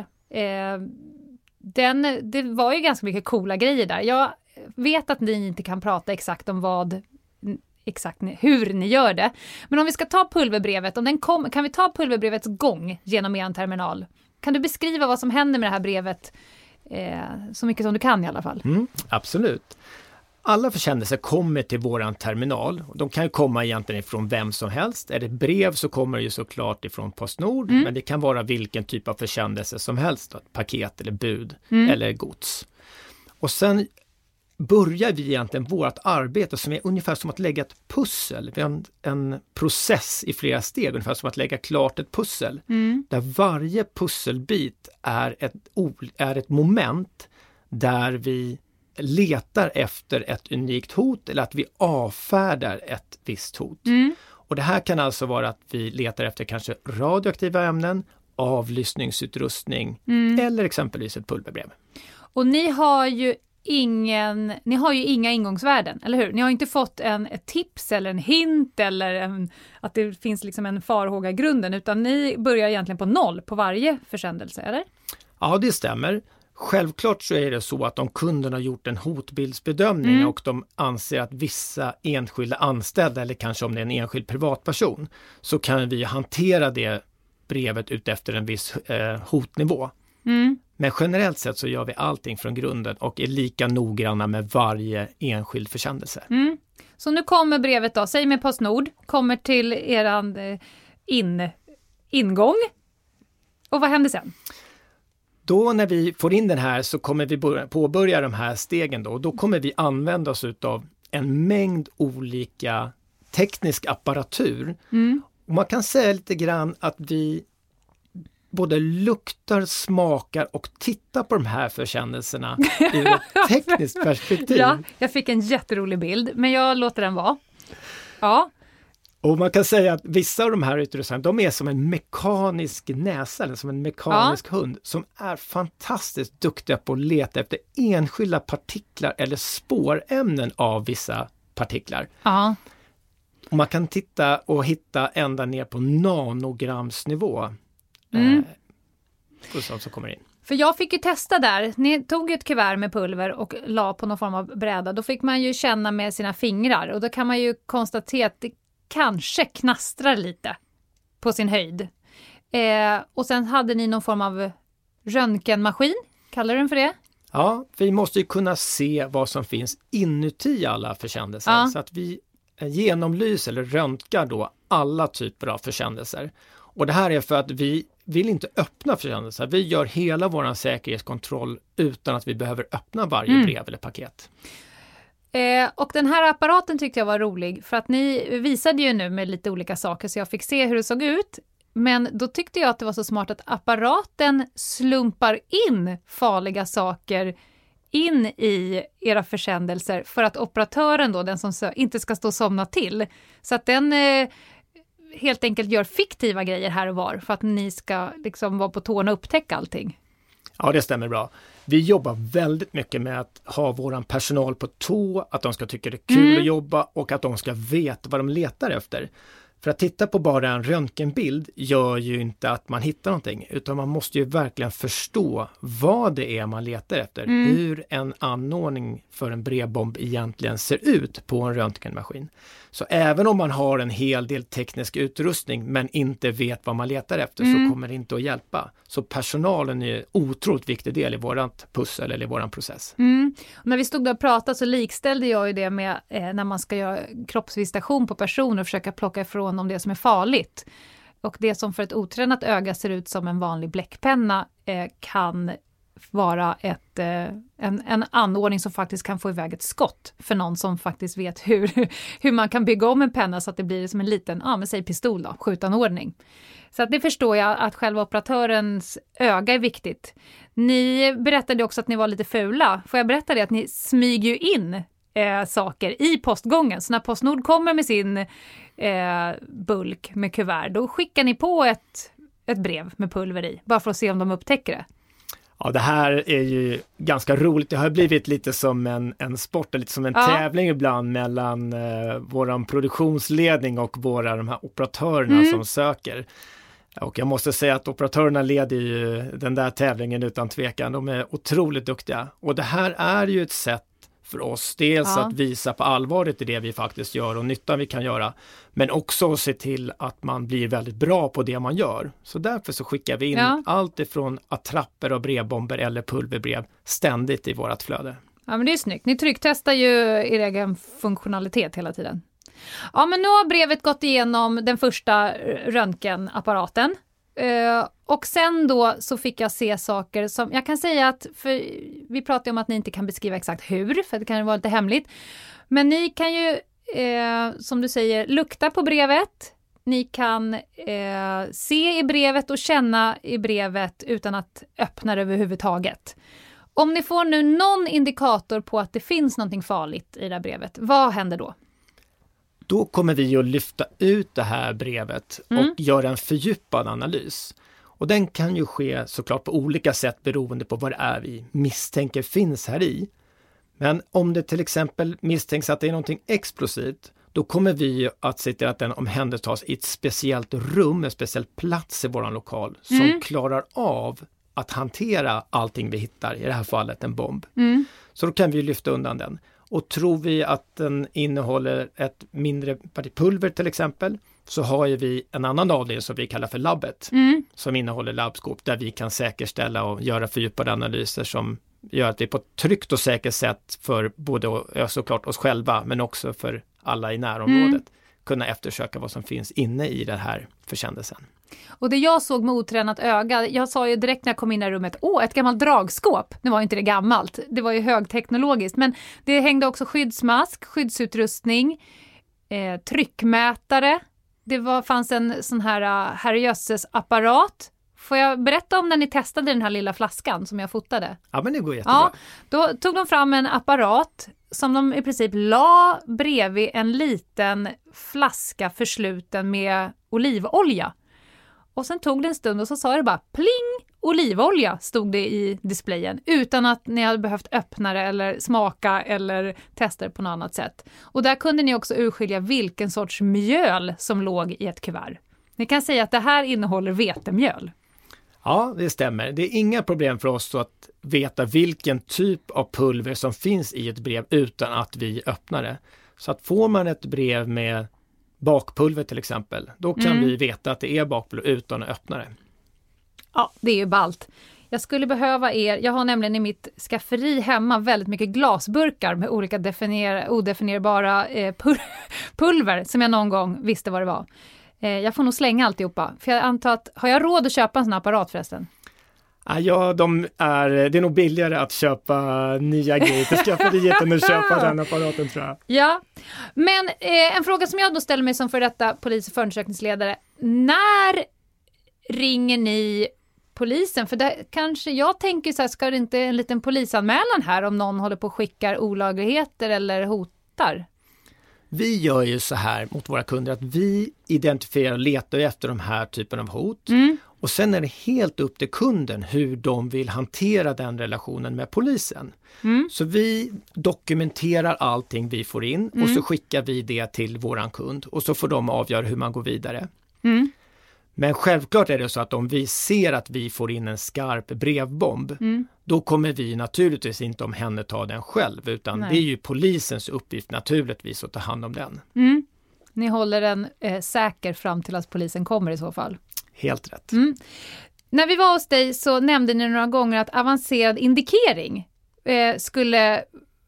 D: Det var ju ganska mycket coola grejer där. Jag vet att ni inte kan prata exakt om hur ni gör det. Men om vi ska ta pulverbrevet, kan vi ta pulverbrevets gång genom er terminal? Kan du beskriva vad som händer med det här brevet så mycket som du kan i alla fall?
C: Absolut. Alla försändelser kommer till våran terminal. De kan ju komma egentligen ifrån vem som helst. Är det brev så kommer det ju såklart ifrån Postnord. Men det kan vara vilken typ av försändelse som helst. Ett paket eller bud eller gods. Och sen börjar vi egentligen vårt arbete som är ungefär som att lägga ett pussel. Vi har en process i flera steg, ungefär som att lägga klart ett pussel. Där varje pusselbit är ett moment där vi letar efter ett unikt hot eller att vi avfärdar ett visst hot. Och det här kan alltså vara att vi letar efter kanske radioaktiva ämnen, avlyssningsutrustning eller exempelvis ett pulverbrev. Och
D: ni har ju inga ingångsvärden, eller hur? Ni har inte fått ett tips eller en hint eller att det finns liksom en farhåga i grunden, utan ni börjar egentligen på 0 på varje försändelse, eller?
C: Ja, det stämmer. Självklart så är det så att om kunden har gjort en hotbildsbedömning och de anser att vissa enskilda anställda eller kanske om det är en enskild privatperson, så kan vi hantera det brevet ut efter en viss hotnivå. Men generellt sett så gör vi allting från grunden och är lika noggranna med varje enskild försändelse.
D: Så nu kommer brevet då, säg med Postnord, kommer till eran ingång. Och vad händer sen?
C: Då när vi får in den här så kommer vi påbörja de här stegen då. Och då kommer vi använda oss av en mängd olika teknisk apparatur. Och man kan säga lite grann att vi både luktar, smakar och tittar på de här försändelserna ur ett tekniskt perspektiv.
D: Ja, jag fick en jätterolig bild, men jag låter den vara. Ja.
C: Och man kan säga att vissa av de här utrustningarna, de är som en mekanisk näsa eller som en mekanisk hund som är fantastiskt duktiga på att leta efter enskilda partiklar eller spårämnen av vissa partiklar.
D: Ja.
C: Och man kan titta och hitta ända ner på nanogramsnivå. Som kommer in.
D: För jag fick ju testa där, ni tog ett kuvert med pulver och la på någon form av bräda. Då fick man ju känna med sina fingrar och då kan man ju konstatera att det kanske knastrar lite på sin höjd. Och sen hade ni någon form av röntgenmaskin, kallar du den för det?
C: Ja, vi måste ju kunna se vad som finns inuti alla försändelser så att vi genomlyser eller röntgar då alla typer av försändelser. Och det här är för att vi vill inte öppna försändelser. Vi gör hela vår säkerhetskontroll utan att vi behöver öppna varje brev eller paket.
D: Och den här apparaten tyckte jag var rolig för att ni visade ju nu med lite olika saker så jag fick se hur det såg ut. Men då tyckte jag att det var så smart att apparaten slumpar in farliga saker in i era försändelser för att operatören då, den som inte ska stå och somna till. Så att den helt enkelt gör fiktiva grejer här och var för att ni ska liksom vara på tårna och upptäcka allting.
C: Ja, det stämmer bra. Vi jobbar väldigt mycket med att ha våran personal på tå, att de ska tycka det är kul att jobba och att de ska veta vad de letar efter. För att titta på bara en röntgenbild gör ju inte att man hittar någonting, utan man måste ju verkligen förstå vad det är man letar efter. Hur en anordning för en brevbomb egentligen ser ut på en röntgenmaskin. Så även om man har en hel del teknisk utrustning men inte vet vad man letar efter så kommer det inte att hjälpa. Så personalen är en otroligt viktig del i vårat pussel eller i våran process.
D: Och när vi stod där och pratade så likställde jag ju det med när man ska göra kroppsvisitation på personer och försöka plocka ifrån om det som är farligt. Och det som för ett otränat öga ser ut som en vanlig bläckpenna kan vara en anordning som faktiskt kan få iväg ett skott för någon som faktiskt vet hur man kan bygga om en penna så att det blir som en liten, men säg pistol då, skjutanordning. Så att det förstår jag att själva operatörens öga är viktigt. Ni berättade också att ni var lite fula. Får jag berätta det att ni smyger ju in saker i postgången. Så när Postnord kommer med sin bulk med kuvert, då skickar ni på ett brev med pulver i, bara för att se om de upptäcker det.
C: Ja, det här är ju ganska roligt. Det har blivit lite som en sport, lite som en tävling ibland mellan våran produktionsledning och de här operatörerna som söker. Och jag måste säga att operatörerna leder ju den där tävlingen utan tvekan. De är otroligt duktiga. Och det här är ju ett sätt för oss. Dels att visa på allvaret i det vi faktiskt gör och nyttan vi kan göra. Men också att se till att man blir väldigt bra på det man gör. Så därför så skickar vi in allt ifrån attrapper och brevbomber eller pulverbrev ständigt i vårt flöde. Ja,
D: men det är snyggt. Ni trycktestar ju er egen funktionalitet hela tiden. Ja, men nu har brevet gått igenom den första röntgenapparaten. Och sen då så fick jag se saker som, jag kan säga att, för vi pratar om att ni inte kan beskriva exakt hur, för det kan ju vara lite hemligt. Men ni kan ju, som du säger, lukta på brevet. Ni kan se i brevet och känna i brevet utan att öppna det överhuvudtaget. Om ni får nu någon indikator på att det finns någonting farligt i det här brevet, vad händer då?
C: Då kommer vi att lyfta ut det här brevet och göra en fördjupad analys. Och den kan ju ske såklart på olika sätt beroende på vad det är vi misstänker finns här i. Men om det till exempel misstänks att det är någonting explosivt, då kommer vi att se till att den omhändertas i ett speciellt rum, en speciell plats i våran lokal som klarar av att hantera allting vi hittar, i det här fallet en bomb. Så då kan vi lyfta undan den. Och tror vi att den innehåller ett mindre parti pulver till exempel, så har ju vi en annan avdelning som vi kallar för labbet, som innehåller labbskåp där vi kan säkerställa och göra fördjupade analyser som gör att det är på ett tryggt och säkert sätt för både såklart oss själva men också för alla i närområdet kunna eftersöka vad som finns inne i den här försändelsen.
D: Och det jag såg med otränat öga, jag sa ju direkt när jag kom in i rummet, ett gammalt dragskåp. Nu var inte det gammalt, det var ju högteknologiskt. Men det hängde också skyddsmask, skyddsutrustning, tryckmätare. Fanns en sån här herrejösses apparat. Får jag berätta om när ni testade den här lilla flaskan som jag fotade?
C: Ja, men det går jättebra. Ja,
D: då tog de fram en apparat som de i princip la bredvid en liten flaska försluten med olivolja. Och sen tog det en stund och så sa det bara pling, olivolja stod det i displayen utan att ni hade behövt öppna det eller smaka eller testa det på något annat sätt. Och där kunde ni också urskilja vilken sorts mjöl som låg i ett kuvert. Ni kan säga att det här innehåller vetemjöl.
C: Ja, det stämmer. Det är inga problem för oss att veta vilken typ av pulver som finns i ett brev utan att vi öppnar det. Så att får man ett brev med bakpulver till exempel, då kan vi veta att det är bakpulver utan att öppna det.
D: Ja, det är ju ballt. Jag skulle behöva jag har nämligen i mitt skafferi hemma väldigt mycket glasburkar med olika odefinierbara pulver som jag någon gång visste vad det var. Jag får nog slänga alltihopa. För jag antar att, har jag råd att köpa en sån apparat förresten?
C: Ja, det är nog billigare att köpa nya grejer till skafferiet än att köpa den apparaten, tror jag.
D: Ja, men en fråga som jag då ställer mig som för detta polis- och förundersökningsledare. När ringer ni polisen? För det, kanske jag tänker så här, ska det inte en liten polisanmälan här om någon håller på och skickar olagligheter eller hotar?
C: Vi gör ju så här mot våra kunder att vi identifierar och letar efter de här typen av hot. Och sen är det helt upp till kunden hur de vill hantera den relationen med polisen. Så vi dokumenterar allting vi får in och så skickar vi det till våran kund och så får de avgöra hur man går vidare. Men självklart är det så att om vi ser att vi får in en skarp brevbomb, då kommer vi naturligtvis inte omhänderta den själv, utan det är ju polisens uppgift naturligtvis att ta hand om den.
D: Ni håller den säker fram till att polisen kommer i så fall.
C: Helt rätt.
D: När vi var hos dig så nämnde ni några gånger att avancerad indikering skulle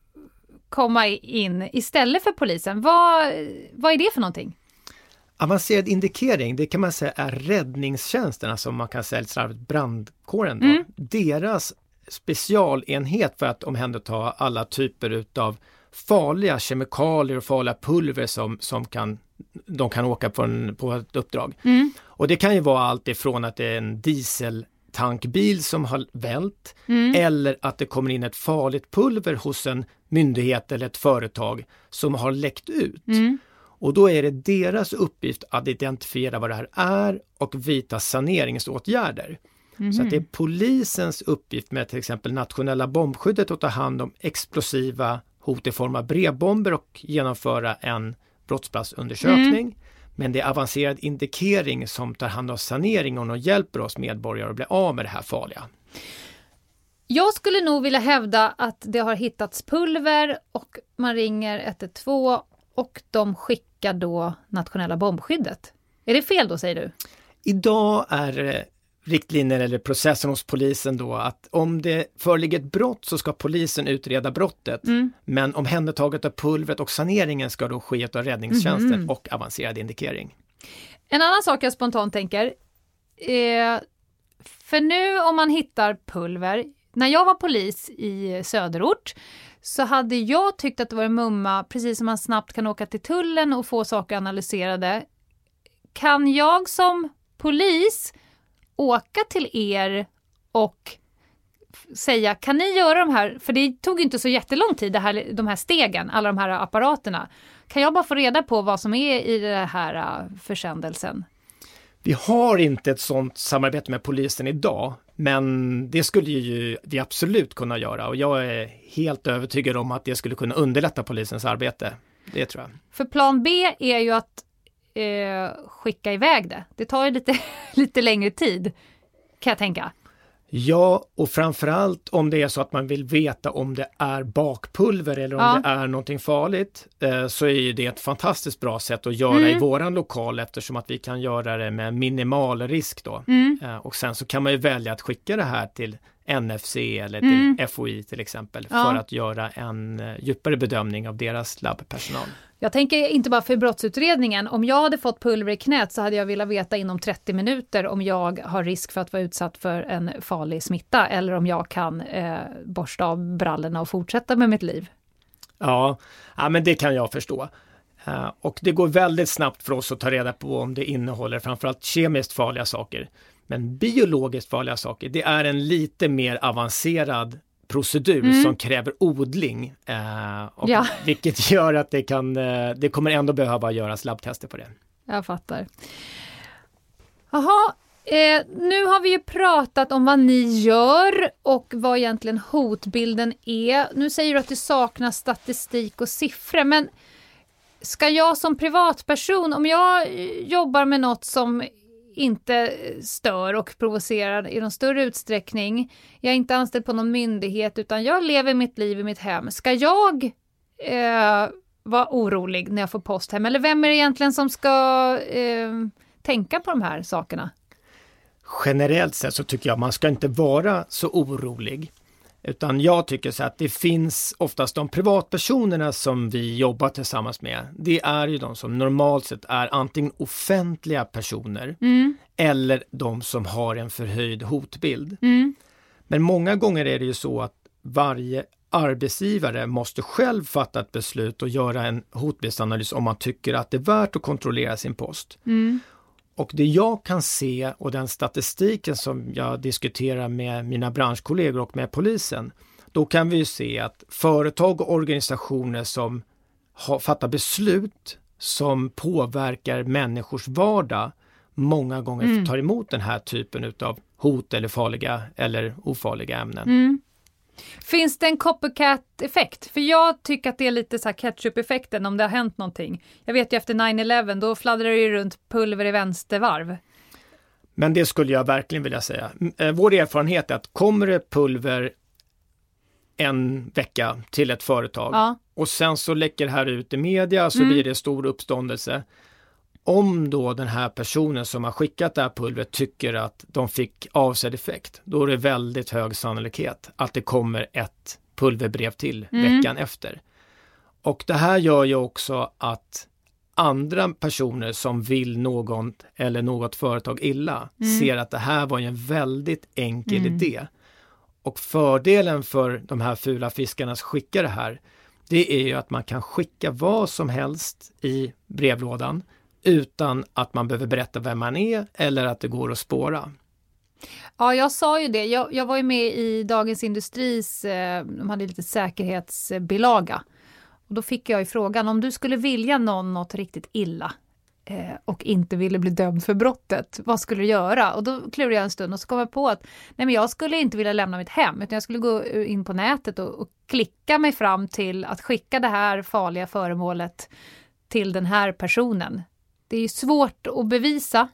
D: komma in istället för polisen. Vad är det för någonting?
C: Avancerad indikering, det kan man säga är räddningstjänsten, alltså man kan säga slarvigt brandkåren då. Deras specialenhet för att omhänderta alla typer av farliga kemikalier och farliga pulver som de kan åka på ett uppdrag. Och det kan ju vara allt ifrån att det är en dieseltankbil som har vält eller att det kommer in ett farligt pulver hos en myndighet eller ett företag som har läckt ut. Och då är det deras uppgift att identifiera vad det här är och vidta saneringsåtgärder. Så att det är polisens uppgift med till exempel nationella bombskyddet att ta hand om explosiva hot i form av brevbomber och genomföra en brottsplatsundersökning. Men det är avancerad indikering som tar hand om sanering och hjälper oss medborgare att bli av med det här farliga.
D: Jag skulle nog vilja hävda att det har hittats pulver och man ringer 112 och de skickar då nationella bombskyddet. Är det fel då, säger du?
C: Idag är riktlinjer eller processen hos polisen då att om det föreligger ett brott så ska polisen utreda brottet. Men omhändertaget av pulvret och saneringen ska då ske av räddningstjänsten och avancerad indikering.
D: En annan sak jag spontant tänker, för nu om man hittar pulver, när jag var polis i söderort så hade jag tyckt att det var en mumma, precis som man snabbt kan åka till tullen och få saker analyserade. Kan jag som polis åka till er och säga, kan ni göra de här, för det tog inte så jättelång tid de här stegen, alla de här apparaterna. Kan jag bara få reda på vad som är i den här försändelsen?
C: Vi har inte ett sådant samarbete med polisen idag, men det skulle ju vi absolut kunna göra och jag är helt övertygad om att det skulle kunna underlätta polisens arbete. Det tror jag. För
D: plan B är ju att skicka iväg det. Det tar ju lite längre tid, kan jag tänka.
C: Ja, och framförallt om det är så att man vill veta om det är bakpulver eller om det är någonting farligt, så är ju det ett fantastiskt bra sätt att göra i våran lokal, eftersom att vi kan göra det med minimal risk då. Och sen så kan man ju välja att skicka det här till NFC eller till FOI till exempel för att göra en djupare bedömning av deras labbpersonal.
D: Jag tänker inte bara för brottsutredningen. Om jag hade fått pulver i knät så hade jag velat veta inom 30 minuter om jag har risk för att vara utsatt för en farlig smitta eller om jag kan borsta av brallorna och fortsätta med mitt liv.
C: Ja, men det kan jag förstå. Och det går väldigt snabbt för oss att ta reda på om det innehåller framförallt kemiskt farliga saker. Men biologiskt farliga saker, det är en lite mer avancerad procedur som kräver odling. Vilket gör att det kommer ändå behöva göras labbtester på det.
D: Jag fattar. Jaha, nu har vi ju pratat om vad ni gör och vad egentligen hotbilden är. Nu säger du att det saknas statistik och siffror, men ska jag som privatperson, om jag jobbar med något som inte stör och provocerar i någon större utsträckning, jag är inte anställd på någon myndighet utan jag lever mitt liv i mitt hem, ska jag vara orolig när jag får post hem? Eller vem är det egentligen som ska tänka på de här sakerna?
C: Generellt sett så tycker jag man ska inte vara så orolig. Utan jag tycker så att det finns oftast de privatpersonerna som vi jobbar tillsammans med. Det är ju de som normalt sett är antingen offentliga personer eller de som har en förhöjd hotbild. Men många gånger är det ju så att varje arbetsgivare måste själv fatta ett beslut och göra en hotbildsanalys om man tycker att det är värt att kontrollera sin post. Och det jag kan se och den statistiken som jag diskuterar med mina branschkollegor och med polisen, då kan vi ju se att företag och organisationer som fattar beslut som påverkar människors vardag många gånger tar emot den här typen av hot eller farliga eller ofarliga ämnen.
D: Finns det en copycat-effekt? För jag tycker att det är lite så här ketchup-effekten om det har hänt någonting. Jag vet ju efter 9/11, då fladdrar det ju runt pulver i vänstervarv.
C: Men det skulle jag verkligen vilja säga. Vår erfarenhet är att kommer det pulver en vecka till ett företag och sen så läcker det här ut i media så blir det stor uppståndelse. Om då den här personen som har skickat det här pulvret tycker att de fick avsedd effekt, då är det väldigt hög sannolikhet att det kommer ett pulverbrev till veckan efter. Och det här gör ju också att andra personer som vill någon eller något företag illa ser att det här var en väldigt enkel idé. Och fördelen för de här fula fiskarna som skickar det här, det är ju att man kan skicka vad som helst i brevlådan utan att man behöver berätta vem man är eller att det går att spåra.
D: Ja, jag sa ju det. Jag var ju med i Dagens Industris, de hade lite säkerhetsbilaga. Och då fick jag ju frågan, om du skulle vilja något riktigt illa och inte ville bli dömd för brottet, vad skulle du göra? Och då klurade jag en stund och så kom jag på att men jag skulle inte vilja lämna mitt hem, utan jag skulle gå in på nätet och klicka mig fram till att skicka det här farliga föremålet till den här personen. Det är ju svårt att bevisa.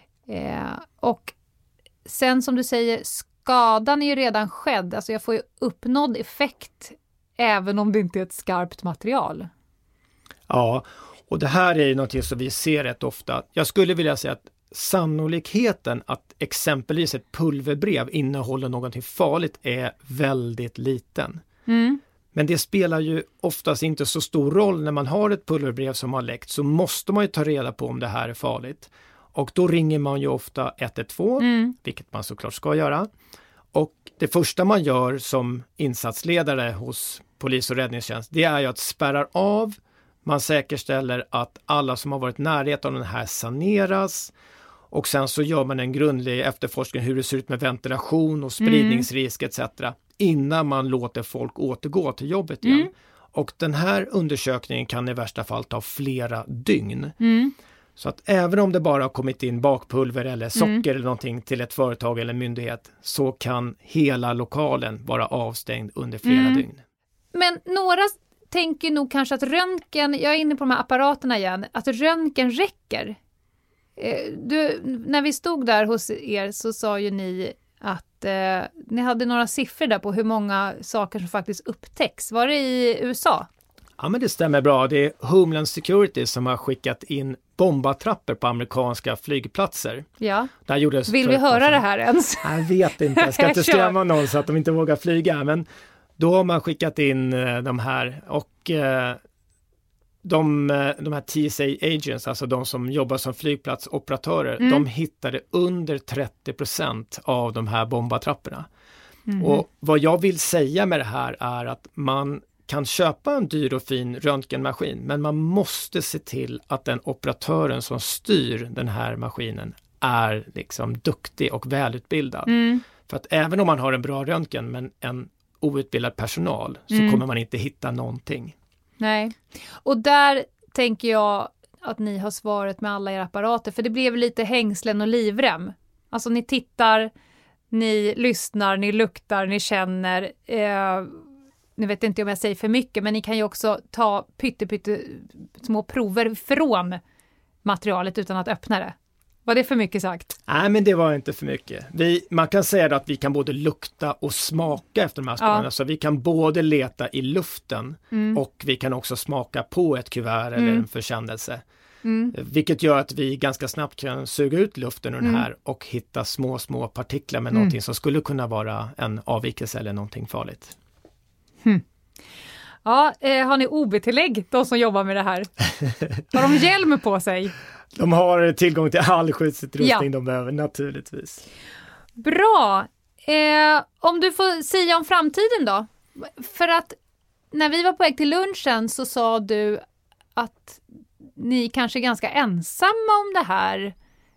D: Och sen som du säger, skadan är ju redan skedd. Alltså jag får ju uppnådd effekt även om det inte är ett skarpt material.
C: Ja, och det här är ju något som vi ser rätt ofta. Jag skulle vilja säga att sannolikheten att exempelvis ett pulverbrev innehåller någonting farligt är väldigt liten. Men det spelar ju oftast inte så stor roll när man har ett pulverbrev som har läckt, så måste man ju ta reda på om det här är farligt. Och då ringer man ju ofta 112, vilket man såklart ska göra. Och det första man gör som insatsledare hos polis och räddningstjänst, det är ju att spärra av. Man säkerställer att alla som har varit närheten av den här saneras. Och sen så gör man en grundlig efterforskning hur det ser ut med ventilation och spridningsrisk etc. innan man låter folk återgå till jobbet igen. Och den här undersökningen kan i värsta fall ta flera dygn. Så att även om det bara har kommit in bakpulver eller socker eller någonting till ett företag eller myndighet, så kan hela lokalen vara avstängd under flera dygn.
D: Men några tänker nog kanske att röntgen, jag är inne på de här apparaterna igen, att röntgen räcker. När vi stod där hos er så sa ju ni att att ni hade några siffror där på hur många saker som faktiskt upptäcks. Var det i USA?
C: Ja, men det stämmer bra. Det är Homeland Security som har skickat in bombattrappor på amerikanska flygplatser.
D: Ja.
C: Där
D: vill vi höra det här ens?
C: Jag vet inte, jag ska inte skrämma någon så att de inte vågar flyga. Men då har man skickat in de här och de här TSA agents, alltså de som jobbar som flygplatsoperatörer, de hittade under 30% av de här bombattrapporna. Och vad jag vill säga med det här är att man kan köpa en dyr och fin röntgenmaskin, men man måste se till att den operatören som styr den här maskinen är liksom duktig och välutbildad. För att även om man har en bra röntgen men en outbildad personal så kommer man inte hitta någonting.
D: Nej, och där tänker jag att ni har svaret med alla era apparater, för det blev lite hängslen och livrem. Alltså ni tittar, ni lyssnar, ni luktar, ni känner. Nu vet inte om jag säger för mycket, men ni kan ju också ta pytte små prover från materialet utan att öppna det. Var det för mycket sagt?
C: Nej, men det var inte för mycket. Man kan säga att vi kan både lukta och smaka efter de här spåren. Ja. Så vi kan både leta i luften och vi kan också smaka på ett kuvert eller en försändelse. Vilket gör att vi ganska snabbt kan suga ut luften ur den här och hitta små partiklar med någonting som skulle kunna vara en avvikelse eller någonting farligt.
D: Ja, har ni OB-tillägg, de som jobbar med det här? Har de hjälm på sig?
C: De har tillgång till all skyddsutrustning de behöver, naturligtvis.
D: Bra! Om du får säga om framtiden då? För att när vi var på väg till lunchen så sa du att ni kanske är ganska ensamma om det här.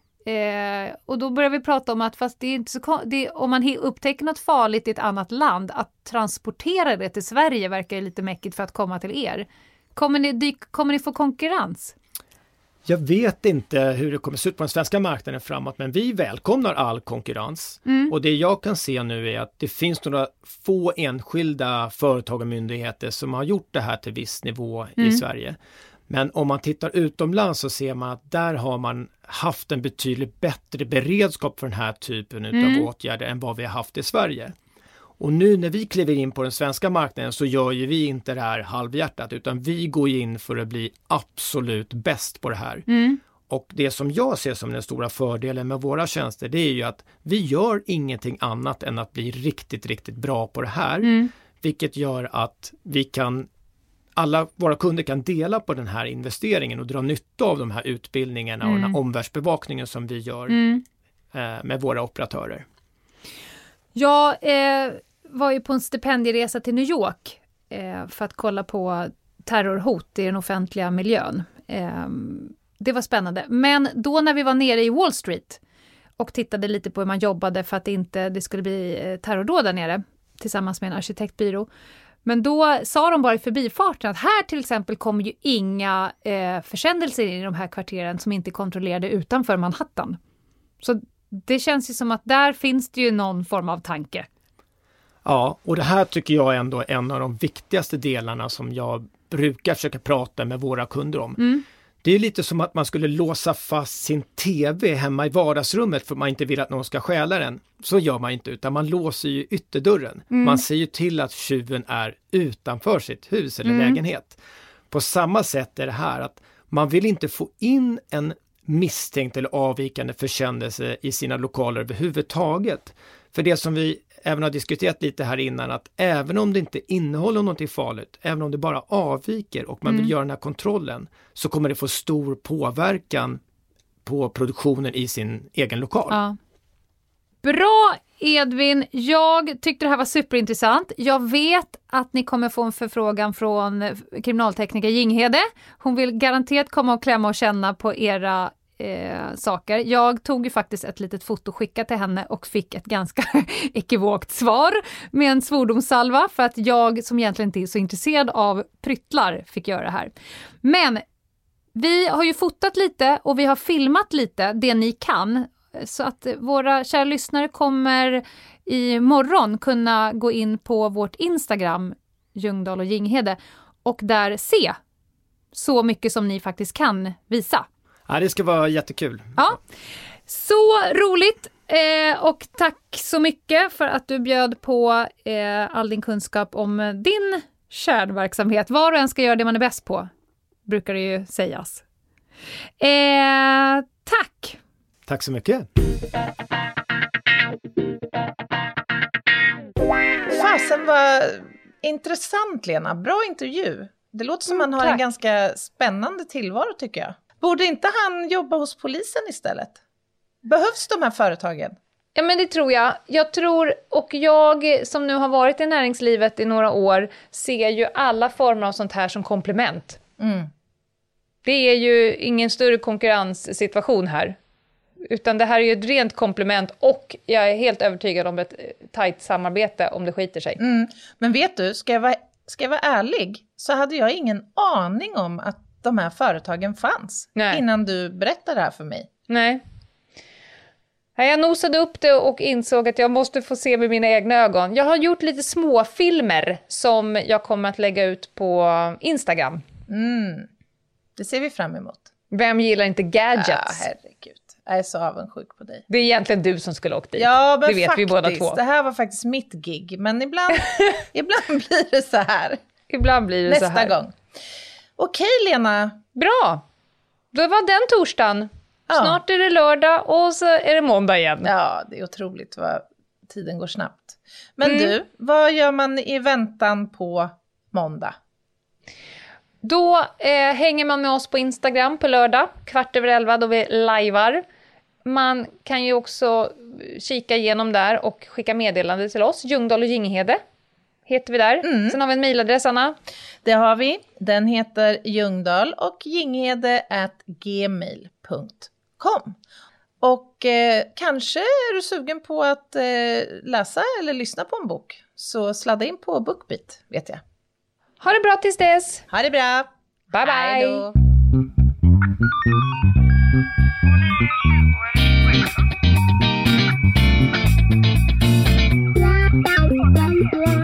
D: Och då börjar vi prata om att fast det är inte så, om man upptäcker något farligt i ett annat land, att transportera det till Sverige verkar ju lite mäckigt för att komma till er. Kommer ni få konkurrens?
C: Jag vet inte hur det kommer se ut på den svenska marknaden framåt, men vi välkomnar all konkurrens. Och det jag kan se nu är att det finns några få enskilda företag och myndigheter som har gjort det här till viss nivå i Sverige. Men om man tittar utomlands så ser man att där har man haft en betydligt bättre beredskap för den här typen av åtgärder än vad vi har haft i Sverige. Och nu när vi kliver in på den svenska marknaden så gör ju vi inte det här halvhjärtat, utan vi går in för att bli absolut bäst på det här. Och det som jag ser som den stora fördelen med våra tjänster, det är ju att vi gör ingenting annat än att bli riktigt, riktigt bra på det här. Vilket gör att alla våra kunder kan dela på den här investeringen och dra nytta av de här utbildningarna och den här omvärldsbevakningen som vi gör med våra operatörer.
D: Jag var ju på en stipendieresa till New York för att kolla på terrorhot i den offentliga miljön. Det var spännande. Men då när vi var nere i Wall Street och tittade lite på hur man jobbade för att det skulle bli terrordåd där nere tillsammans med en arkitektbyrå. Men då sa de bara i förbifarten att här till exempel kommer ju inga försändelser in i de här kvarteren som inte är kontrollerade utanför Manhattan. Så det känns ju som att där finns det ju någon form av tanke.
C: Ja, och det här tycker jag ändå är en av de viktigaste delarna som jag brukar försöka prata med våra kunder om. Det är lite som att man skulle låsa fast sin tv hemma i vardagsrummet för att man inte vill att någon ska stjäla den. Så gör man inte, utan man låser ju ytterdörren. Man ser ju till att tjuven är utanför sitt hus eller lägenhet. På samma sätt är det här att man vill inte få in en misstänkt eller avvikande försändelse i sina lokaler överhuvudtaget. För det som vi även har diskuterat lite här innan, att även om det inte innehåller någonting farligt, även om det bara avviker och man vill göra den här kontrollen, så kommer det få stor påverkan på produktionen i sin egen lokal.
D: Ja. Bra Edvin, jag tyckte det här var superintressant. Jag vet att ni kommer få en förfrågan från kriminaltekniker Ginghede. Hon vill garanterat komma och klämma och känna på era saker. Jag tog ju faktiskt ett litet foto skickat till henne och fick ett ganska ekivokt svar med en svordomssalva för att jag som egentligen inte är så intresserad av pryttlar fick göra det här. Men vi har ju fotat lite och vi har filmat lite det ni kan, så att våra kära lyssnare kommer imorgon kunna gå in på vårt Instagram Ljungdahl och Ginghede och där se så mycket som ni faktiskt kan visa.
C: Ja, det ska vara jättekul.
D: Ja. Så roligt! Och tack så mycket för att du bjöd på all din kunskap om din kärnverksamhet. Var och en ska göra det man är bäst på, brukar det ju sägas. Tack!
C: Tack så mycket!
A: Fasen var intressant, Lena. Bra intervju. Det låter som man har en ganska spännande tillvaro, tycker jag. Borde inte han jobba hos polisen istället? Behövs de här företagen?
B: Ja, men det tror jag. Jag tror, och jag som nu har varit i näringslivet i några år ser ju alla former av sånt här som komplement.
A: Mm.
B: Det är ju ingen större konkurrenssituation här. Utan det här är ju ett rent komplement, och jag är helt övertygad om ett tajt samarbete om det skiter sig.
A: Mm. Men vet du, ska jag vara ärlig, så hade jag ingen aning om att de här företagen fanns.
B: Nej.
A: Innan du berättade det här för mig.
B: Nej. Jag nosade upp det och insåg att jag måste få se med mina egna ögon. Jag har gjort lite småfilmer som jag kommer att lägga ut på Instagram.
A: Mm. Det ser vi fram emot.
B: Vem gillar inte gadgets?
A: Ja, herregud. Jag är så avundsjuk på dig.
B: Det är egentligen du som skulle åkt dit.
A: Ja, men
B: det vet
A: faktiskt,
B: vi båda två.
A: Det här var faktiskt mitt gig. Men ibland blir det så här.
B: Ibland blir det så här.
A: Nästa gång. Okej, Lena.
B: Bra. Då var den torsdagen.
A: Ja.
B: Snart är det lördag och så är det måndag igen.
A: Ja, det är otroligt vad tiden går snabbt. Men du, vad gör man i väntan på måndag?
B: Då hänger man med oss på Instagram på lördag, 11:15, då vi lajvar. Man kan ju också kika igenom där och skicka meddelande till oss. Ljungdahl och Ginghede heter vi där. Sen har vi en mejladress, Anna.
A: Det har vi. Den heter Ljungdahl och ginghede@gmail.com. Och kanske är du sugen på att läsa eller lyssna på en bok. Så sladda in på BookBeat, vet jag.
B: Ha det bra tills dess.
A: Ha det bra.
B: Bye bye.
A: Hej då.
E: Bye.